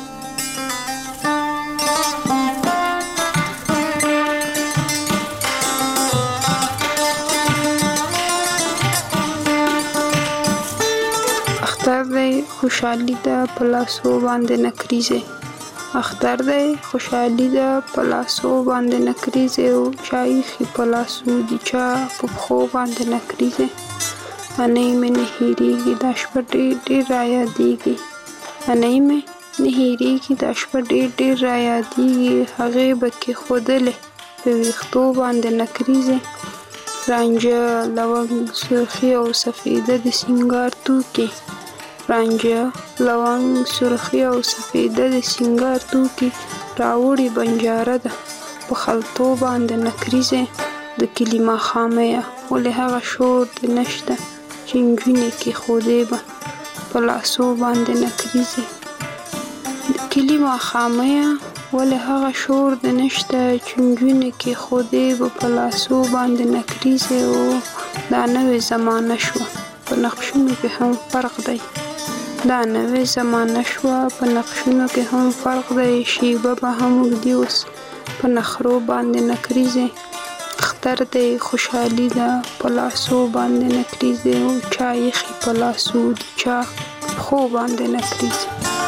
اختر دی خوشحالی ده پلاسو باندې نکریزه، اختر دی خوشحالی ده پلاسو باندې نکریزه، او چای خي پلاسو دی چا په خو باندې نکریزه. انای مې نه هېریږي دا شپه ډېر را یادېږي، انای مې نه هېریږي دا شپه ډېر را یادېږي، هغې به کېښودلې په ویښتو باندې نکریزې. رانجه لونګ سرخي او سفیده د سینګار توکي، رانجه لونګ سرخي او سفیده د سینګار توکي، راوړي بنجاره ده په خلطو باندې نکریزې. د کلي ماښاميه ولې هغه شور د نشته چې نجونې کېښودې به په لاسو باندې نکریزې. د کلي ماښاميه ولې هغه شور د نشته چې نجونې کېښودې به په لاسو باندې نکریزې. او دا نوې زمانه شوه په نقشونو کې هم فرق دی، دا نوې زمانه شوه په نقشونو کې هم فرق دی، شیبه به هم اوږدي اوس په نخرو باندې نکریزې. اختر دی خوشحالی ده پلاسو باندې نکریزه، او چا یخی پلاسو دی چا خو باندې نکریزه.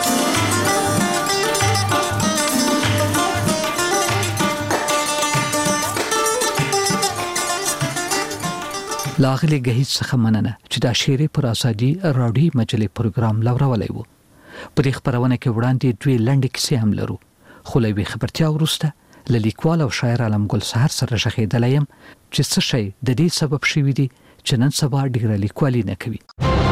لاغلی گهیز څخه مننه چې دا شعر پر آزادی رادیو مجلې پروګرام لورولای وو. په دې خبرونه کې وړاندې دوی لنډې کیسې هم لرو، خو لوي خبرتیا ورسته لیکوال او شاعر علم ګل سحر سره شخېدلیم چې څه شي د دې سبب شوی دی چې نن سبا ډیره لیکوالي نه کوي.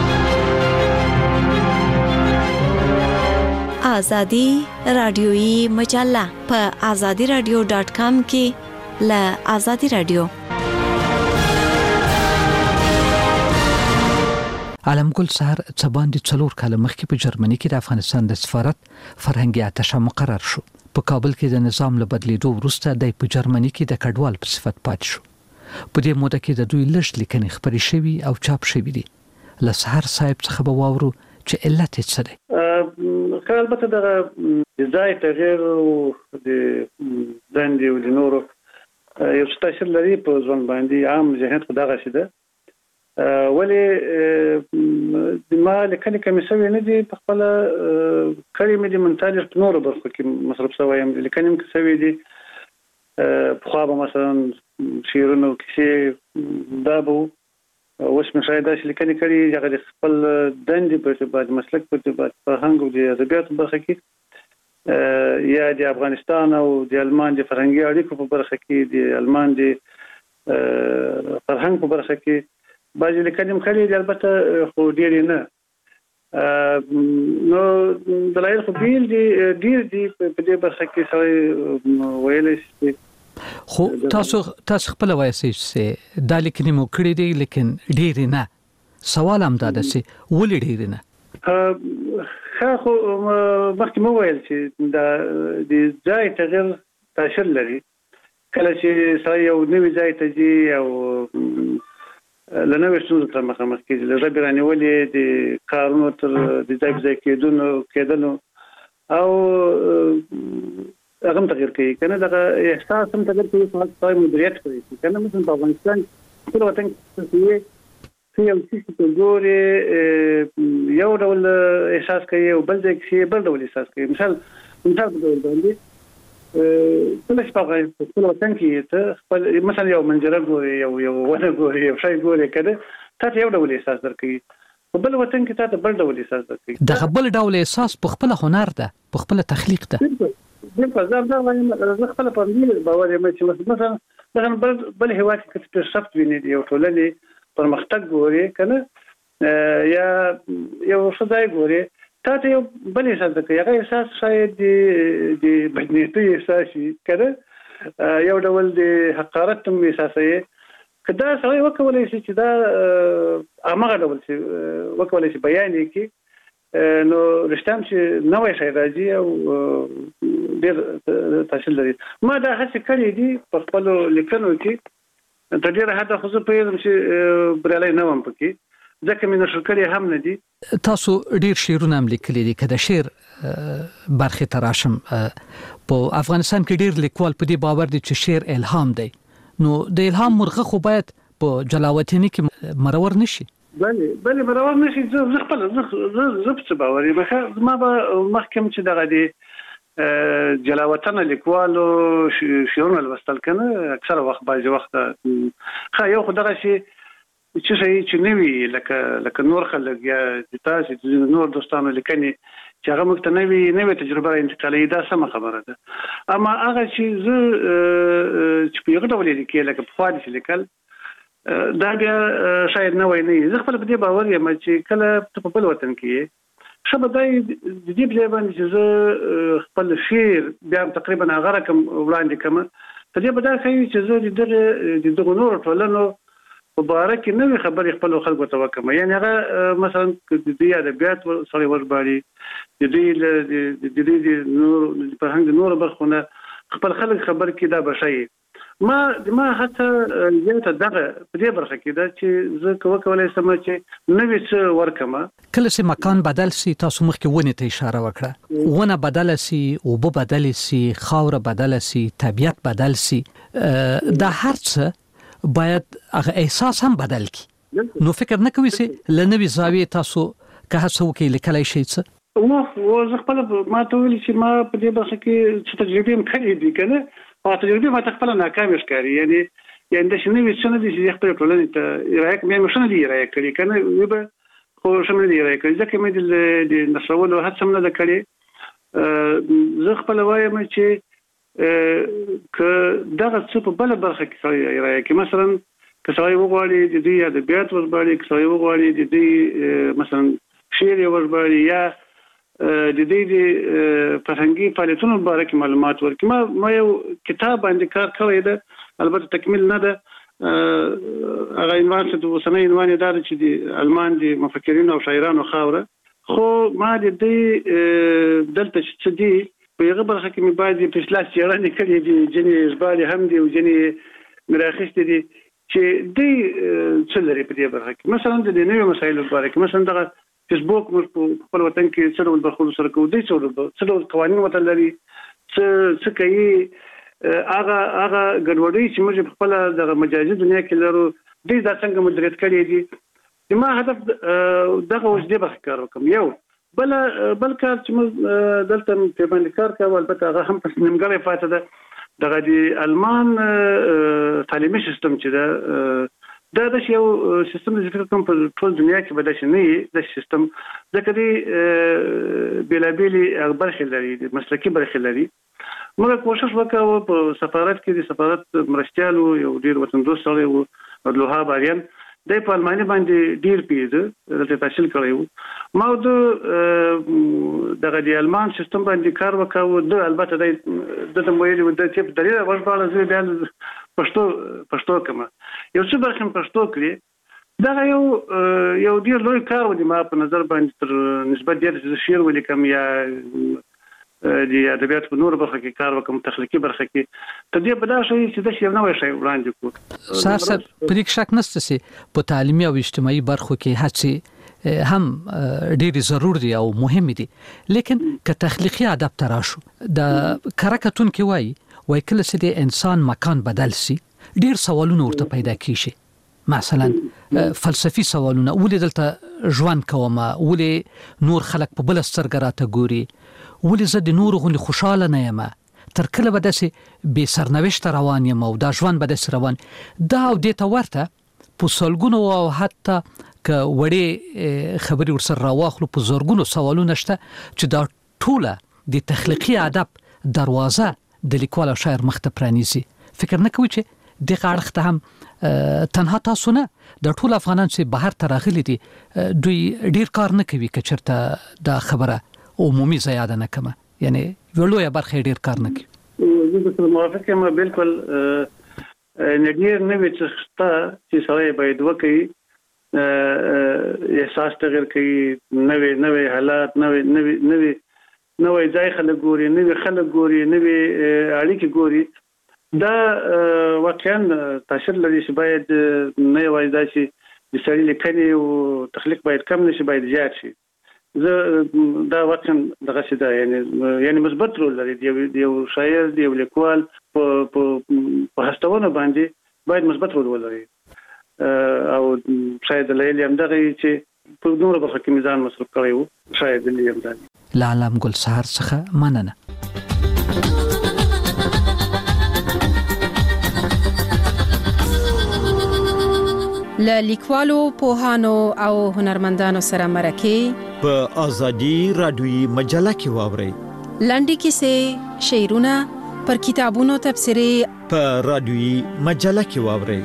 آزادی رادیویی مجله په azadiradio.com کې ل آزادی رادیو. علم ګل سحر څه باندې 4 کال مخکې په جرمني کې د افغانستان د سفارت فرهنګي اتشه مقرر شو. په کابل کې د نظام له بدلیدو وروسته د جرمني کې د کډوال په صفت پات شو. په دې موده کې د دوی لږ لیکنې خبرې شوي او چاپ شوي دي. له سحر صاحب څخه به واورو چې علت یې څه دی. که البته د ځای تغیر او د دندې او د نورو یو څه تاثیر لري په ځوان باندې. عام ذهنیت خو دغه شي ده، ولې ما لیکنې کمې شوې نه دي، په خپله کړي مې دي منتاج په نورو برخو کې مصرف شوی یم. لیکنې مې شوې دي پخوا به مثلا شعرونه او کیسې دا به اوس مې شاید داسې لیکنې کړي هغه د خپل دندې په اعتبار، مسلک په اعتبار، فرهنګ او د ادبیاتو برخه کې، یا د افغانستان او د المان د فرهنګي اړیکو په برخه کې، د المان د فرهنګ په برخه کې بعضې لیکنې مې کړي دي، البته خو ډېرې نه. نو دلایل خو ډېر دي په دې برخه کې سړی ویلی شي. خو تاسو خپل وایسئ چې دا لیکنې مو کړي دي لیکن ډېرې نه. سوال هم دا ده چې ولې ډېرې نه؟ ښه، خو مخکې مو ویل چې د ځای تغیر تاثیر لري. کله چې سړی یو نوي ځای ته ځي او له نوې ستونزو سره مخامخ کېږي، له ژبې رانیولې، د کارونو تر د ځای په ځای کېدلو او هغه هم تغیر کوي که نه، دغه احساس هم تغیر کوي، سړی مدیریت کوي که نه. مثلا په افغانستان ټول وطن کې ته یو څیز ته ګورې یو ډول احساس کوي او بل ځای کې بل ډول احساس کوي. مثال په ډول باندې کله چې په خپل وطن کې ته خپل مثلا یو منظره ګورې، یو ونه ګورې، یو شی ګورې، که نه تا ته یو ډول احساس درکوي، په بل وطن کې تا ته بل ډول احساس درکوي. دغه بل ډول احساس په خپل هنر ده، په خپل تخلیق ده. بالکل زه وایم، زه خپله په همدې باور یم چې مثلا بل هېواد کې پیشرفت ویني، یو ټولنې پرمختګ ګورې که نه، یا یو ښه ځای ګورې، تا ته یو بل احساس درکوي. هغه احساس شاید د بدنیتۍ احساس شي که نه، یو ډول د حقارت هم احساسوي. که دا سړی وکولی شي چې دا همغه ډول شي وکولی شي بیان یې کړي، نو رښتیا هم چې نوی شی راځي او ډېر تاثیر لري. ما دا هڅې کړې دي په خپلو لیکنو کې، تر ډېره حده خو زه پوهېږم چې بریالی نه وم پکې، ځکه مې نشر کړي هم نه دي. تاسو ډېر شعرونه هم لیکلي دي. که د شعر برخې ته راشم، په افغانستان کې ډېر لیکوال په دې باور دي چې شعر الهام دی. نو د الهام مرغه خو باید په جلاوطنۍ کې مرور نشي. بله مرور نشي. زه خپله زه په څه باور یم. ما به مخکې چې دغه د جلاوطنه لیکوالو شعرونه لوستل که نه، اکثره وخت بعضې وخت یو خو دغه شي چې نه وي لکه نور خلک یا د تاسې د نور دوستانو لیکنې چې هغه موږ ته نوې تجربه انتقالوي، دا سمه خبره ده. اما هغه چې زه چې په یو ډول یې لیکي لکه پخوا داسې لیکل، دا بیا شاید نوی نه وي. زه خپله په دې باور یم چې کله ته په بل وطن کې یې، ښه به دا د دې په ځای باندې چې زه خپل شعر بیا تقریبا هغه رقم وړاندې کړم، په دې به دا ښیي چې زه د دغو نورو ټولنو په باره کې نوې خبرې خپلو خلکو ته وکړم. یعنې هغه مثلا د دوی ادبیات سړی ورباړي، د دوی د فرهنګ د نورو برخو نه خپل خلک خبر کړي، دا به ښیي. ما هڅه زیاته دغه په دې برخه کې ده چې زه وکولی شم چې نوې څه ورکړم. کله چې مکان بدل سي، تاسو مخکې ونې ته اشاره وکړه، ونه بدله سي، اوبه بدلې سي، خاوره بدله سي، طبیعت بدل سي، دا هر څه باید هغه احساس هم بدل کی. نو فکر نه کوئ چې له نوې زاویې تاسو که هڅه وکړئ لیکلی شئ څه؟ زه خپله ما ته ویلي چې ما په دې برخه کې څه تجربې هم کړې دي که نه، او تجربې ما ته خپله ناکامې ښکاري. یعنې داسې نوې څه نه دي چې خپلې ټولنې ته ارایه کړم، یا مې ښه نه دي ارایه کړي که نه، وی به خو ښه مې نه دي ارایه کړي، ځکه مې د نشرولو هڅه هم نه ده کړې. زه خپله وایم چې که دغه څه په بله برخه کې سړی ارایه کړي، مثلا که سړی وغواړي د دوی ادبیات ورباړي، که سړی وغواړي د دوی مثلا شعر یې ورباړي، یا د دوی د فرهنګي فعالیتونو په باره کې معلومات ورکړي. ما یو کتاب باندې کار کړی ده، البته تکمیل نه ده. هغه عنوان چې د اوسنی عنوان یې دا ده چې د المان د مفکرینو او شاعرانو خاوره. خو ما د دوی دلته چې څه دي په هغه برخه کې مې باید په اصلاح څېړنې کړې دي، ځینې ژباړې هم دي او ځینې مې راخیستې دي چې دوی څه لري په دې برخه کې. مثلا د نویو مسایلو په باره کې، مثلا دغه فیسبوک موږ په خپل وطن کې څه ډول برخورد سره کوو څه ډول قوانین وته لري څه کوي هغه ګډوډي چې موږ په خپل د مجازي دنیا کې لرو دې دا څنګه مدیریت کړی دي ما هدف دغه وجدي به کار وکم یو بل کار چې موږ دلته په باندې کار کوو البته هغه هم په نیمګړی پاتې ده دغه د المان تعلیمي سیستم چې دا د یو سیستم د فکر کوم په ټول دنیا کې بده شي نه د سیستم د کدي بلابلی برخې لري د مسلکي برخې لري موږ کوشش وکړو په سفارت کې د سفارت مرستيالو یو ډیر وطن دوست سره او لوها باریان د په المانیا باندې ډیر پیډ د تحصیل کړو ما د المان سیستم باندې کار وکړو د البته د مویل د تیپ دلیل ورپاله زه بیان پښتو کما یو څه برخه پښتو کړی دا یو ډیر لوی کار و دی ما په نظر باندې تر نسبت ډیر شعر ولیکم یا د ادبیات په نور برخه کې کار وکم تخلیقي برخه کې ته دې بدا شي چې د شی نوې شی وړاندې کو سر پرې شک نشته چې په تعلیمي او اجتماعي برخو کې هڅه هم ډېری ضرور دي او مهم دي لیکن که تخلیقي ادب تراشو د کرکټون کې وای کله چې د انسان مکان بدل سي ډېر سوالونه ورته پیدا کیږي مثلا فلسفي سوالونه ولې دلته ژوند کوم ولې نور خلک په بل سترګه راته ګوري ولې زه د نور غونډې خوشاله نه یم تر کله به داسې بې سرنوشت روان یم او دا ژوند به داسې روان دا او دې ته ورته په سلګونو او حتی که وړې خبرې ورسره راواخلو په زرګونو سوالونه شته چې دا ټوله د تخلیقي ادب دروازه د لیکوال او شاعر مخ ته پرانیزي فکر نه کوي چې دغه اړخ ته هم تنها تاسو نه د ټول افغانان چې بهر ته راغلي دي دوی ډیر کار نه کوي که چېرته دا خبره عمومي زیاده نه کمه یعنی ولویا برخه ډیر کار نه کوي زه به موافق یم بالکل نګیر نه وي چې سړی باید وکړي احساس تغیر کوي نوې حالات نوې ځای خلک ګوري نوې خلک ګوري نوې اړیکې ګوري دا واقعا تاثیر لري چې باید نه وای دا چې د سړي لیکنې او تخلیق باید کم نشي باید زیات شي دا واقعا دغه څه ده یعنی مثبت رول لري دی یو شاعر دی یو لیکوال په هستونه باندې باید مثبت رول ولري او شاید لیلی هم دغه چې په نور برخه کې میزان مصرف کړی وو شاید لیلی هم دغه لعلم ګل سحر څخه مننه له لیکوالو پوهانو او هنرمندانو سره مرکه په ازادي رادیوي مجله کې واورئ لنډی کیسې شعرونه پر کتابونو تبصرې په رادیوي مجله کې واورئ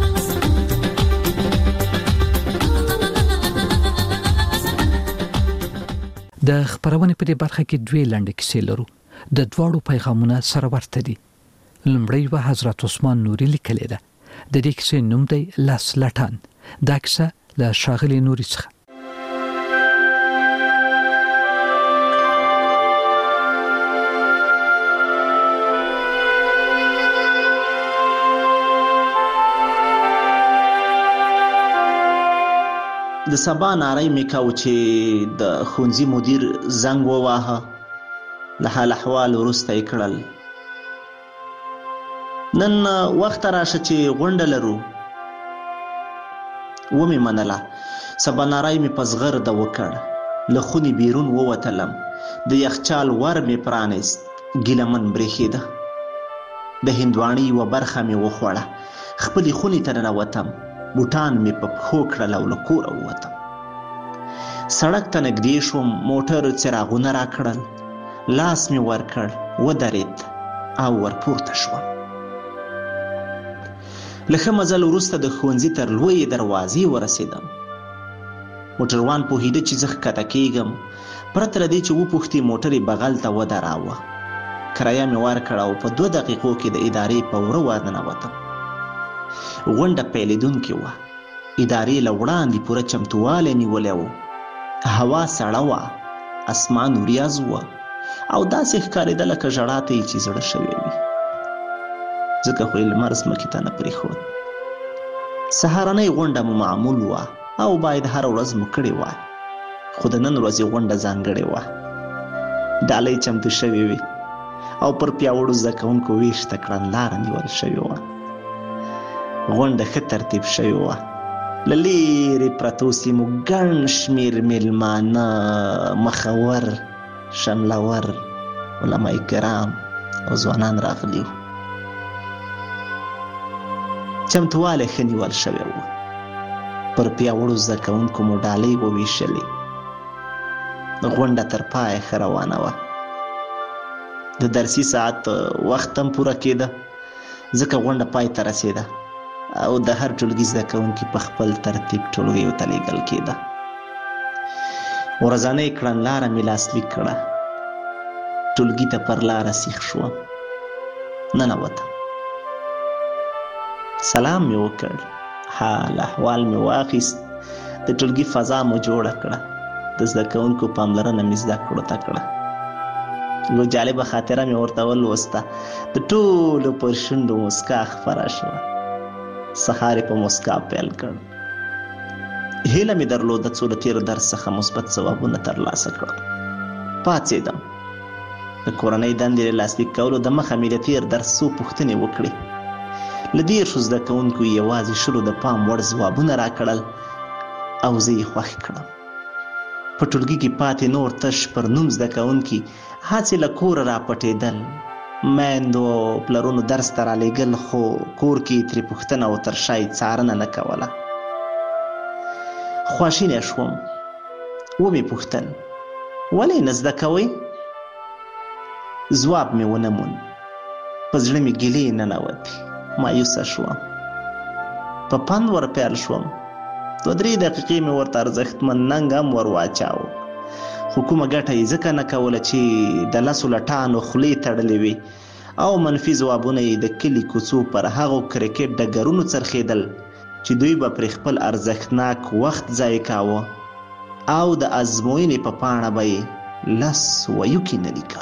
د خبرونه په دې برخه کې دوه لنډی کیسې لرو د دواړو پیغامونه سره ورته دي لومړی و حضرت عثمان نوري لیکلې ده د دې کیسې نوم دی لاس لټان دا کیسه له ښاغلي نوري څخه د سبا ناری میکاو چې د خونځي مدیر زنګ وواهه له حال احوال ورسته یې کړل نن وخت راشه چې غونډه لرو ومې منله سبا ناری مې په زغرده وکړ له خونې بیرون ووتلم د یخچال ور مې پرانیست ګیلمن برېښېده د هندواڼې یوه برخه مې وخوړه خپلې خونې ته ننوتم بوټان مې په پښو کړل او له کوره ووتم سړک ته نږدې شوم موټر څراغونه راکړل لاس مې ورکړ ودرېد او ورپورته شوم له ښه مزل وروسته د ښوونځي تر لویې دروازې ورسېدم موټروان پوهېده چې زه ښکته کېږم پرته له دې چې وپوښتي موټر یې بغل ته ودراوه کرایه مې ورکړه او په 2 دقیقو کې د ادارې په وره ورننوتم غونډه پیلېدونکې وه ادارې له وړاندې پوره چمتووالی نیولی و هوا سړه وه اسمان وریځ وه او داسې ښکارېده لکه ژړا ته یې چې زړه شوی وي ځکه خو یې لمر ځمکې ته نه پرېښود سهارنۍ غونډه مو معمول وه او باید هره ورځ مو کړې وای خو د نن ورځې غونډه ځانګړې وه. ډالۍ چمتو شوې وې او پر پیاوړو زده کوونکو ویش ته کړنلاره نیول شوې وه. غونډه ښه ترتیب شوې وه. له لیرې پرتو سیمو ګڼ شمېر میلمانه، مخور، شملور، علما کرام او ځوانان راغلي وو. چمتووالی ښه نیول شوی و. پر پیاوړو زده کوونکو مو ډالۍ وویشلې. غونډه تر پایه ښه روانه وه. د درسي ساعت وخت هم پوره کېده، ځکه غونډه پای ته رسېده او د هر ټولګي زده کوونکي په خپل ترتیب ټولګیو ته لیږل کېده. ورځنۍ کړنلاره مې لاسلیک کړه. ټولګي ته پر لاره سیخ شوم. ننوتم. سلام مې وکړ. حال احوال مې واخیست. د ټولګي فضا مو جوړه کړه. د زده کوونکو پاملرنه مې زده کړو ته کړه. یو جالبه خاطره مې ورته ولوسته. د ټولو پر شونډو مسکا خپره شوه. سهار یې په مسکا پیل کړ. هیله مې درلوده څو له تېر درس څخه مثبت ځوابونه ترلاسه کړم. پاڅېدم. د کورنۍ دندې له لاسلیک کولو دمخه مې د تېر درس څو پوښتنې وکړې. له 10 زده کوونکو یوازې 10 د پام وړ ځوابونه راکړل او زه یې خوښ کړم. په ټولګي کې پاتې نور تش پر نوم زده کوونکي هڅې له کوره راپټېدل. میندو او پلرونو درس ته رالېږل، خو کور کې ترې پوښتنه او تر شا یې څارنه نه کوله. خواشینی شوم. ومې پوښتل ولې نه زده کوئ؟ ځواب مې ونه موند. په زړه مې ګیلې ننوتې. مایوسه شوم. په پند ور پیل شوم. 2-3 دقیقې مې ورته ارزښتمن ننګ هم ور واچاوه، خو کومه ګټه یې ځکه نه کوله چې د 10 لټانو خولې تړلې وې او منفي ځوابونه یې د کلي کوڅو پر هغو کرکټ ډګرونو څرخېدل چې دوی به پرې خپل ارزښتناک وخت ضایع کاوه او د ازموینې په پاڼه به یې 10 ویوکي نه لیکل.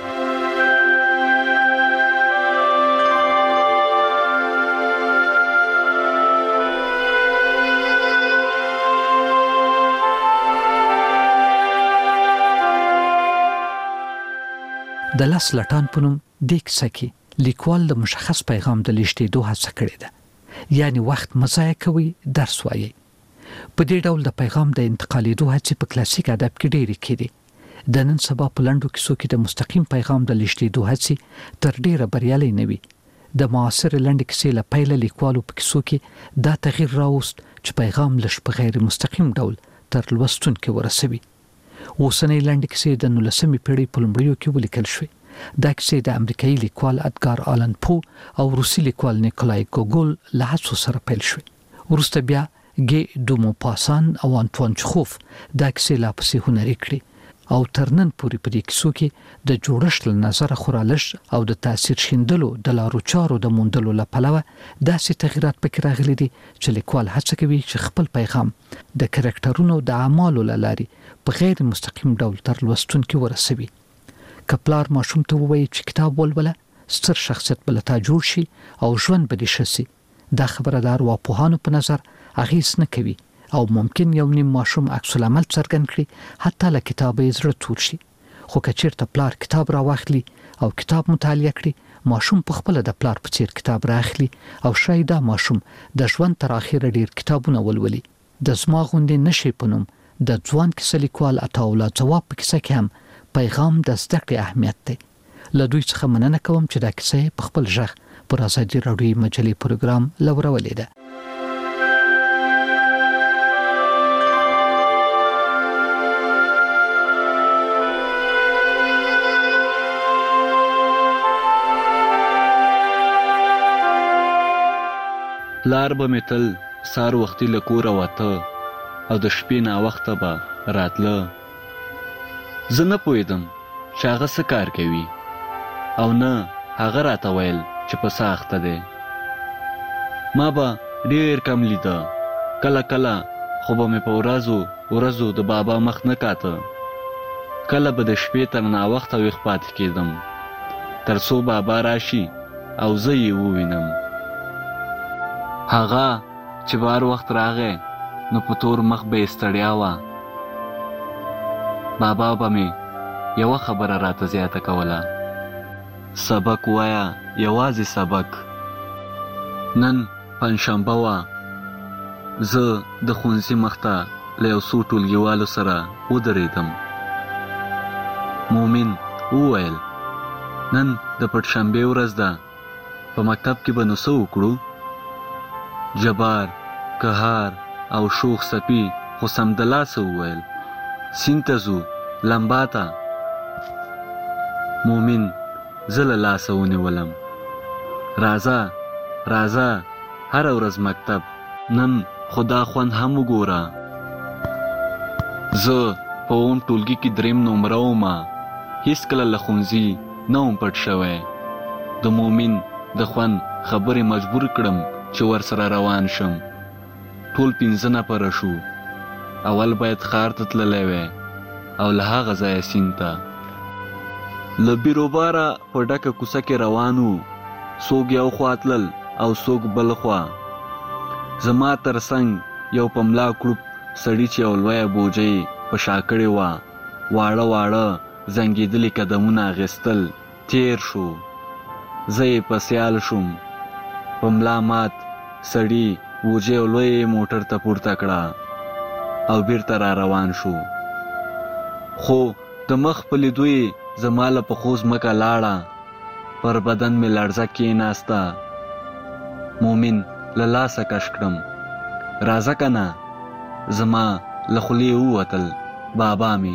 د لاس لټان په نوم د کیسه کې لیکوال د مشخص پیغام د لیږدېدو هڅه کړې ده، یعنی وخت مضایع کوي، درس وایي. په دې ډول د پیغام د انتقالېدو هڅې په کلاسیک ادب کې ډېرې کېدې. د نن سبا په لنډو کیسو کې د مستقیم پیغام د لیږدېدو هڅې تر ډېره بریالۍ نه وي. د معاصر لنډې کیسې له پیله لیکوالو په کیسو کې دا تغییر راوست چې پیغام لږ په غیر مستقیم ډول تر لوستونکو ورسوي. اوسنۍ لنډې کیسې د 19مې پیړۍ په لومړیو کې ولیکل شوې. دا کیسې د امریکایي لیکوال ادګار آلن پو او روسي لیکوال نیکولای ګوګول له هڅو سره پیل شوې. وروسته بیا ګي دوموپاسان او انټوان چخوف دا کیسې لا پسې هنري کړې او تر نن پورې په دې کیسو کې د جوړښت له نظره خورالش او د تاثیر شیندلو د لارو چارو د موندلو لپاره داسې تغیرات پکې راغلي دي چې لیکوال هڅه کوي چې خپل پیغام د کرکټرونو د اعمالو له لارې په غیر مستقیم ډول تر لوستونکو ورسوي. کپلار ماشوم ته وایي چې کتاب ولوله، ستر شخصیت بل ته جوړ شي او ژوند به دې شسي. دا خبره د ارواپوهانو په نظر اغیز نه کوي او ممکن یو نیم ماشوم عکس العمل څرګند کړي، حتی له کتابه یې زړه تور شي. خو که چیرته پلار کتاب راواخلي او کتاب مطالعه کړي، ماشوم په خپل د پلار په څیر کتاب راخلي او شاید دا ماشوم د ژوند تر اخره ډیر کتابونه ولولي. د زما غوندې نشي په نوم د ځوان کیسه لیکوال عطاالله ځواب په کیسه کې هم پیغام د زده کړې اهمیت دی. له دوی څخه مننه کوم چې دا کیسه په خپل ژغ پر ازادي راډیو مجلې پروګرام لورولې ده. پلار به مې تل سار وختي له کوره وته او د شپې ناوخته به راتله. زه نه پوهېدم چې هغه څه کار کوي او نه هغه راته ویل چې په څه اخته دی. ما به ډېر کم لیده. کله کله خو به مې په ورځو د بابا مخ نه کاته. کله به د شپې تر ناوخته ویښ پاتې کېدم تر څو بابا راشي او زه یې ووینم. هغه چې بار وخت راغی نو په تور مخ به یې ستړیا وه. بابا به مې یوه خبره راته زیاته کوله، سبق وایا، یوازې سبق. نن پنجشنبه وه، زه د ښوونځي مخته له یو څو ټولګیوالو سره ودرېدم. مومن وویل نن د پټشنبې ورځ ده، په مکتب کې به نو څه وکړو؟ جبار، قهار او شوخ سپي خو سمدلاسه وویل سیند ته ځو، لمبا ته. مومن زه له لاسه ونیولم. راځه راځه هره ورځ مکتب، نن خدا خوند هم وګوره. زه په اوم ټولګي کې 3 نمره ومه، هیڅکله له ښوونځي نه وم پټ شوی. د مومن د خوند خبرې مجبور کړم چې ورسره روان شم. ټول 5 نفره شو. اول باید ښار ته تللی وی او له هغه ځایه سیند ته. له بیروباره په ډکه کوڅه کې روان وو، څوک یو خوا تلل او څوک بل خوا. زما تر څنګ یو په ملا کړوپ سړي چې یو لویه بوجۍ په شا کړې وه، واړه واړه زنګېدلي قدمونه اخیستل، تیر شو. زه یې په سیال شوم. په ملا مات سړي بوجۍ یو لوی موټر ته پورته کړه او بیرته را روان شو. خو د مخ په لیدو یې زما له پښو ځمکه لاړه، پر بدن مې لړزه کېناسته. مومن له لاسه کش کړم. راځه که نه؟ زما له خولې ووتل بابا مې.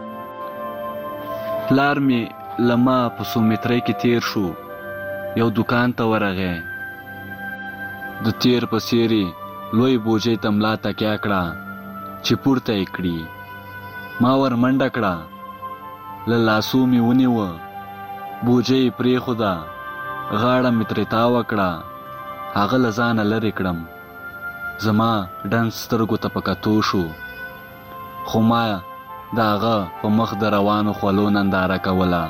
پلار مې له ما په 100 مترۍ کې تیر شو، یو دکان ته ورغی. د تیر په څېر یې لوی بوجۍ ته ملا تکیه کړه چې پورته یې کړي. ما ور منډه کړه، له لاسو مې ونیوه، بوجۍ یې پرېښوده، غاړه مې ترې تاوه کړه، هغه له ځانه لرې کړم. زما ډنډ سترګو ته په کتو شو، خو ما د هغه په مخ د روانو خولو ننداره کوله.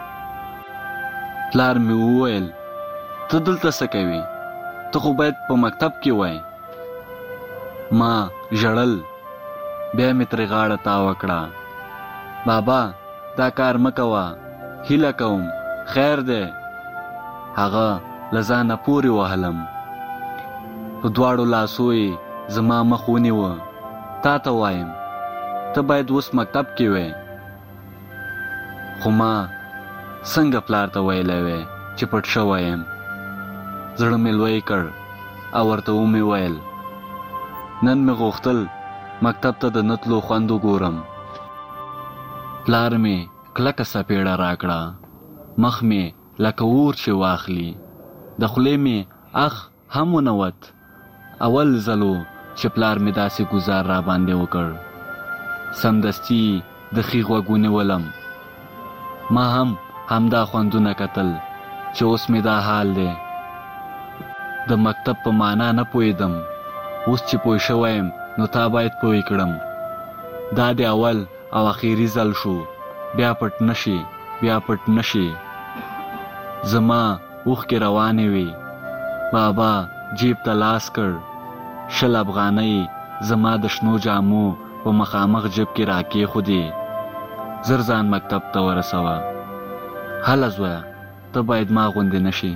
پلار مې وویل ته دلته څه کوې؟ ته خو باید په مکتب کې وای. ما ژړل، بیا مې ترې غاړه تاوه کړه. بابا دا کار مه کوه، هیله کوم، خیر دی. هغه له ځانه پورې وهلم. په دواړو لاسو یې زما مخ ونیوه. تا ته وایم ته باید اوس مکتب کې وې. خو ما څنګه پلار ته ویلی وی چې پټ شوی یم؟ زړه مې لوی کړ او ورته ومې ویل نن مې غوښتل مکتب ته د نه تلو خوند وګورم. پلار مې کلکه سپېړه راکړه، مخ مې لکه اور چې واخلي، د خولې مې اخ هم ونوت. اول ځلو چې پلار مې داسې ګزار را باندې وکړ. سمدستي د ښي غوږ ونیولم. ما هم همدا خوندونه کتل چې اوس مې دا حال دی. د مکتب په معنا نه پوهېدم، اوس چې پوه شوی یم نو تا باید پوه کړم. دا د اول او اخیری ځل شو، بیا پټ نشي، بیا پټ نشي. زما اوښکې روانې وې. بابا جیب ته لاس کړ، 20 افغانۍ زما د شنو جامو په مخامخ جیب کې راکېښودې. زر ځان مکتب ته ورسوه. هله زویه ته باید ما غوندې نشي.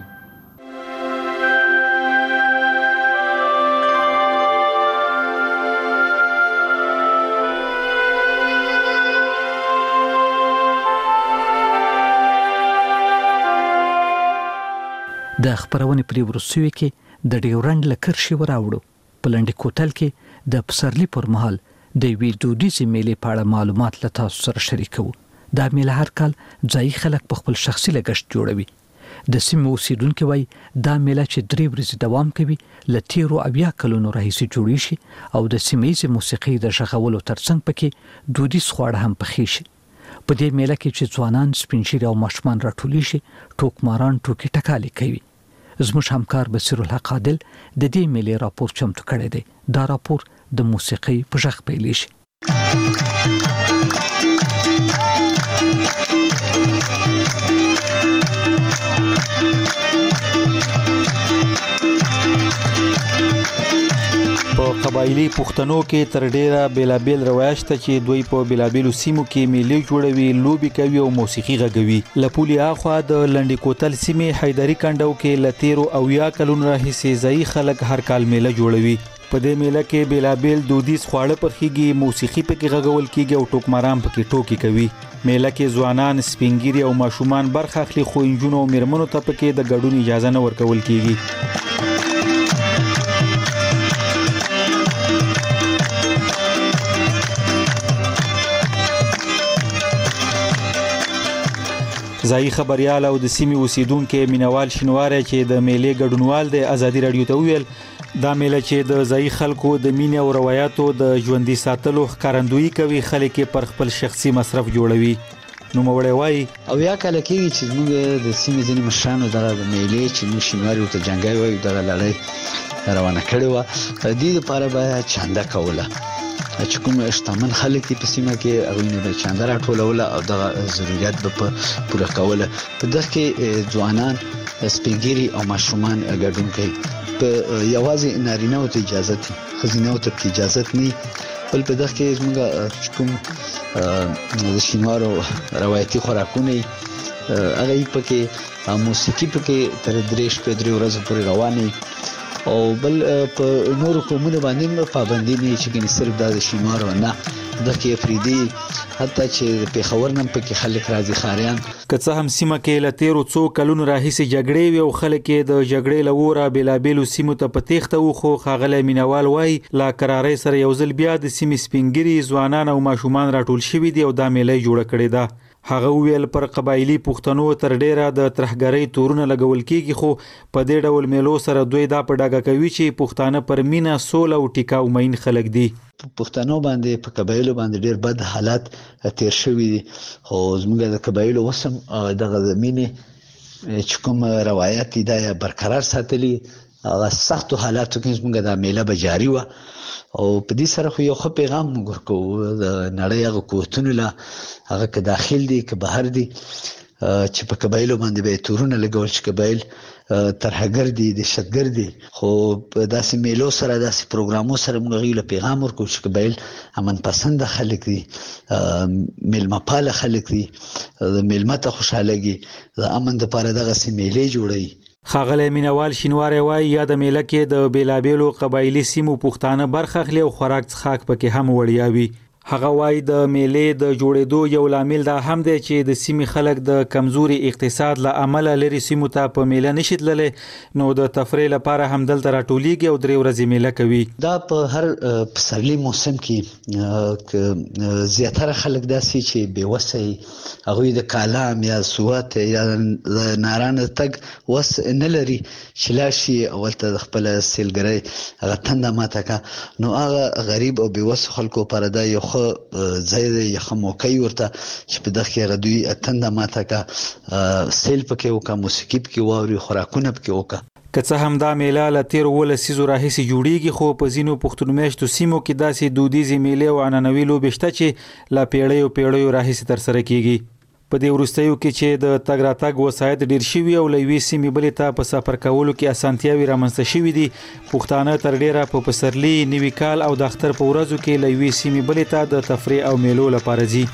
د خبرونې پرې وروستیو کې د ډیورنډ له کرښې وراوړو. په لنډي کوتل کې د پسرلي پر مهال د یوې دودیزې میلې په اړه معلومات له تاسو سره شریکوو. دا میله هر کال ځایي خلک په خپل شخصي لګښت جوړوي. د سیمې اوسیدونکي وایي دا میله چې 3 ورځې دوام کوي له 13 کلونو راهیسې جوړې شي او د سیمه‌یزې موسیقۍ د غږولو ترڅنګ پکې دودیز خواړه هم پخې شي. په دې میله کې چې ځوانان، سپینږیري او ماشومان راټولي شي، ټوکماران ټوکې ټکالې کوي. زموږ همکار بصیر الحق عادل د دې میلې راپور چمتو کړی دی. دا راپور د موسیقۍ په غږ پیلې شي. په قبایلی پښتنو کې تر ډیره بیلابیل روایت شته چې دوی په بیلابیلو سیمو کې میلې جوړوي، لوبي کوي او موسیقي غږوي. لپولي اخوا د لنډی کوتل سیمې حیدری کندو کې لتیرو او یا کلون راهیسې ځای خلک هر کال میله جوړوي. په دې میله کې بیلابیل دودیز خواړه پخېږي، موسیقي پکې غږول کیږي او ټوکماران پکې ټوکی کوي. میله کې ځوانان، سپینګیري او ماشومان برخه اخلي، خو انجونو او میرمنو ته پکې د ګډون اجازه نه ورکول کیږي. ځای خبريال او د سیمې اوسیدونکو مینوال شینواره چې د میلې ګډونوال د ازادي رادیو ته ویل دا میله چې د ځای خلکو د مینې او روایتو د ژوندۍ ساتلو ښکارندویي کوي، خلک پر خپل شخصي مصرف جوړوي. نو موړی وایي او یا کله کېږي چې موږ د سیمې ځینې مشرانو دغه د میلې چې موږ شینواري ورته جنګای وایو دغه لړۍ روانه کړې وه، د دې دپاره به چانده کوله چې کوم شتمن خلک دي په سیمه کې هغوی نه به چانده راټولوله او دغه ضرورت به په پوره کوله. په دغه کې ځوانان، سپینګیري او ماشومان ګډون کوي. په یوازې نارینه‌و ته اجازه دي، ښځینه‌و ته پکې اجازت نه وي. بل په دغه کې زموږ کوم د شینوارو روایتي خوراکونه هغه یې پکې موسیقي پکې تر 3 شپې 3 ورځې پورې روانې او بل په نورو قومونو باندې پابندي نه چې ګنې صرف د شینوارو نه د کې افریدي حتی چې پیښور نن پکې خلک راځي خاریان. که څه هم سیمه کې لتیرو څو کلونو راهیسې جګړې وي او خلک د جګړې لوره بیلابیلو سیمو ته په تیښته وو، خو ښاغلی مینوال وایي لا کرارۍ سره یو ځل بیا د سیمې سپینګیري ځوانان او ماشومان راټول شوي دي او دا میله جوړه کړې ده. هغه ویل پر قبایلی پښتنو تر ډیره د ترهګرۍ تورونه لګول کیږي، خو په دې ډول میلو سره دوی دا په ډاګه کوي چې پښتانه پر مینه، سوله او ټیکاو مین خلک دي. پښتنو باندې په قبایلو باندې ډیر بد حالات تیر شوي دي، خو زموږ د قبایلو وسم دغه د مینې چې کوم روایت دي دا برقرار ساتلي. هغه سختو حالاتو کې زموږ د میله به جاري وه او په دې سره خو یو ښه پیغام موږ ورکوو د نړۍ هغه قوتونو له، هغه که داخل دي که بهر دي، چې په قبایلو باندې به یې تورونه لګول چې قبایل ترهګر دي، دهشتګر دي. خو په داسې میلو سره، داسې پروګرامو سره موږ هغوی له پیغام ورکوو چې قبایل امن پسنده خلک دي، میلمه پاله خلک دي، د میلمه ته خوشحالږي، د امن دپاره دغسې میلې جوړوي. ښاغلی مینوال شینواری وایي یا د میله کې د بیلابیلو قبایلي سیمو پښتانه برخه اخلي او خوراک څښاک پکې هم وړیا وي. هغه وایي د میلې د جوړېدو یو لامل دا هم دی چې د سیمې خلک د کمزوري اقتصاد له امله لرې سیمو ته په میله نشي تللی، نو د تفریح لپاره هم دلته راټولیږي او 3 ورځې میله کوي. دا په هر پسرلي موسم کې زیاتره خلک داسې چې بېوسه وي، هغوی د کالام یا سوات یا د نارانه تګ وس نه لري چې لاړ شي اولته د خپله سیلګرۍ هغه تنده ماته کړه. نو هغه غریب او بېوسو خلکو لپاره دا یو ځای دی، یو ښه موقع یې ورته چې په دغه کې هغه دوی تنده ماته کړه، سیل پکې وکړه، موسیقي پکې واوري، خوراکونه پکې وکړه. که څه هم دا میله له تیرو 12 لسیزو راهیسې جوړیږي، خو په ځینو پښتون میشتو سیمو کې داسې دودیزې میلې او عنعنوي لوبې شته چې له پیړیو راهیسې ترسره کیږي. په دې وروستیو کې چې د تګ راتګ وسایط ډیر شوي او له یوې سیمې بلې ته په سفر کولو کې اسانتیاوې رامنځته شوي دي، پښتانه تر ډیره په پسرلي، نوي کال او د اختر په ورځو کې له یوې سیمې بلې ته د تفریح او میلو لپاره ځي.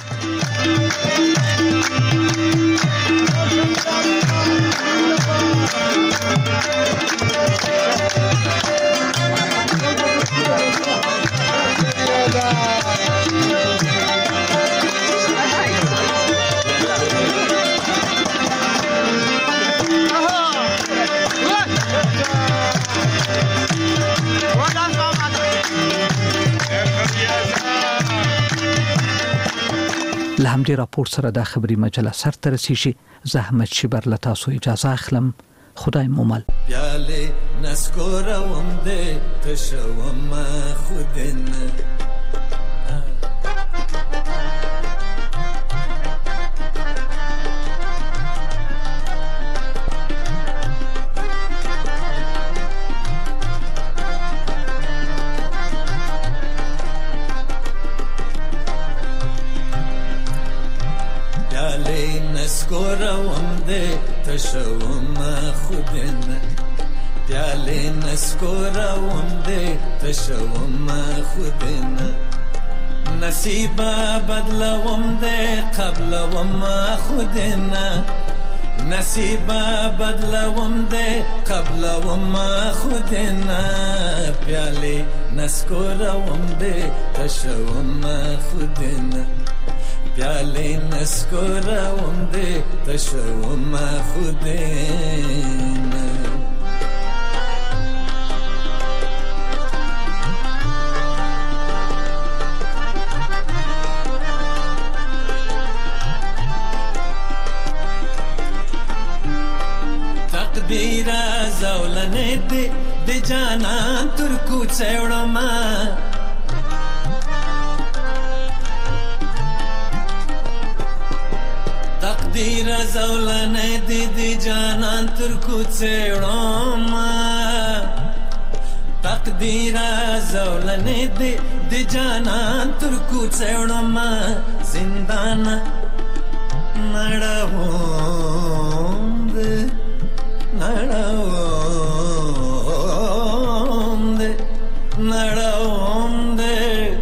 له همدې راپور سره د خبري مجله سر ته رسیږي. زه احمد شیبر له تاسو اجازه اخلم. خدای مو مل. پیاله نسکوروم دې تشوم خودنه نسکوروم دې تشوم خودنه پیالې نسکوروم دې تشوم خودنه نصیب بدلوم دې قبلوم خودنه نصیب بدلوم دې قبلوم خودنه پیالې نسکوروم دې تشوم خودنه پیالې نسکوروم دې تشوم خودنه تقدیر زولنې دې د جانان تر کوڅه وړمه تقدیر زولنې دې د جانان تر کوڅه وړمه تقدیر زولنې دې د جانان تر کوڅه وړمه زندان نړوم دې نړوم دې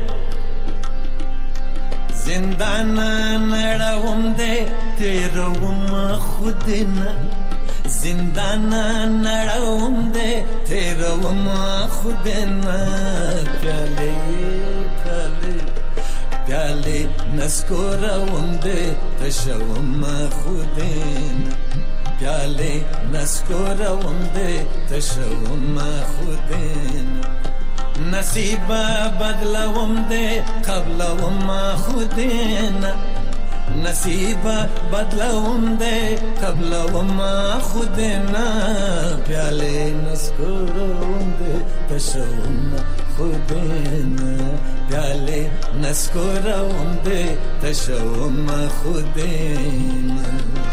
زندان نړوم دې تیروم خودنه زندان نړوم دې تیروم خودنه پیالې پیالې پیالې نسکوروم دې تشوم خودنه پیالې نسکوروم دې تشوم خودنه نصیب بدلوم دې قبلوم خودنه نصیب بدلوم دې قبلوم خودنه پیالې نسکوروم دې تشوم خودنه پیالې نسکوروم دې تشوم خودنه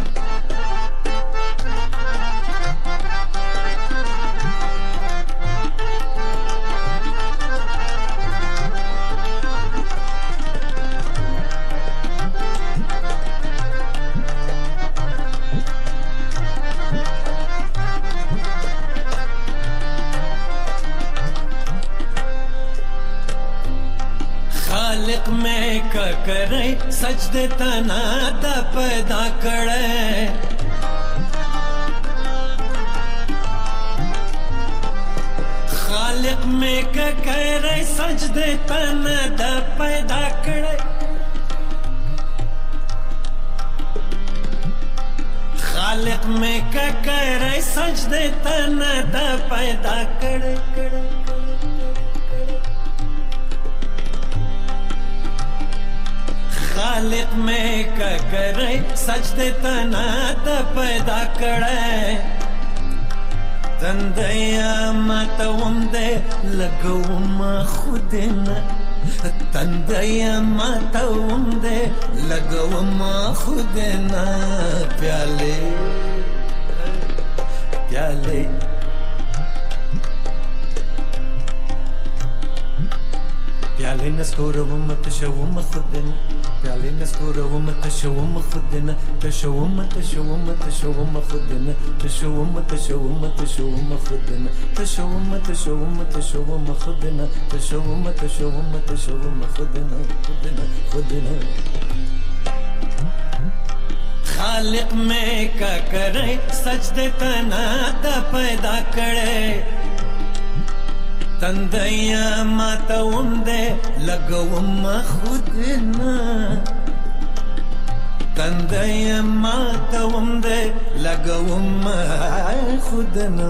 خالق میں کا کرے سجدے تنا دا پیدا کرے خالق میں کا کرے سجدے تنا دا پیدا کرے خالق میں کا کرے سجدے تنا دا پیدا کرے خالق میں کا کرے سجدے تنا دا پیدا کرے تندیا ماتوم دے لگوم خودنه تندیا ماتوم دے لگوم خودنه پیالے پیالے پیالے نسکوروم تشوم خودنه پیالې نسکوروم تشوم خودنه تشوم تشوم تشوم خودنه تشوم تشوم تشوم خودنه تشوم تشوم تشوم خودنه تشوم تشوم تشوم خودنه خودنه خودنه خالق میں کا کرے سجدے تنا دا پیدا کرے تندیا ماتوم دے لگوم خودنا تندیا ماتوم دے لگوم خودنا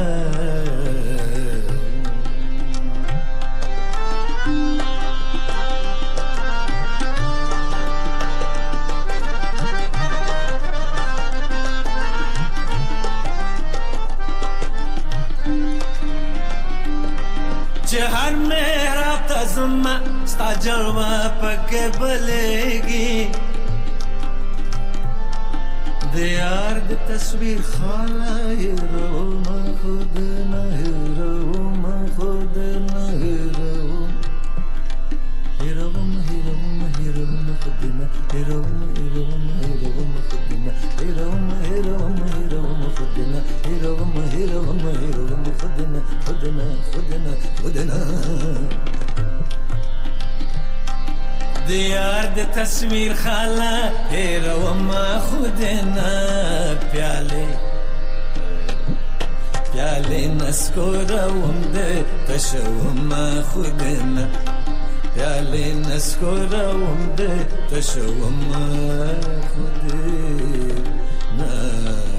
हर मेरा तज़मा स्ता जलवा पके बलेगी दियार दी तस्वीर खाला हीरो खुद न हीरो खुद न हीरो हीरो हीरो हीरो खुद न हीरो हीरो हीरो खुद न हीरो हीरो हीरो खुद न हीरो हीरो हीरो खुद نه د یار د تصویر خاله هیرومه خود نه پیاله نسکوروم د تشومه خود نه پیاله نسکوروم د تشومه خود نه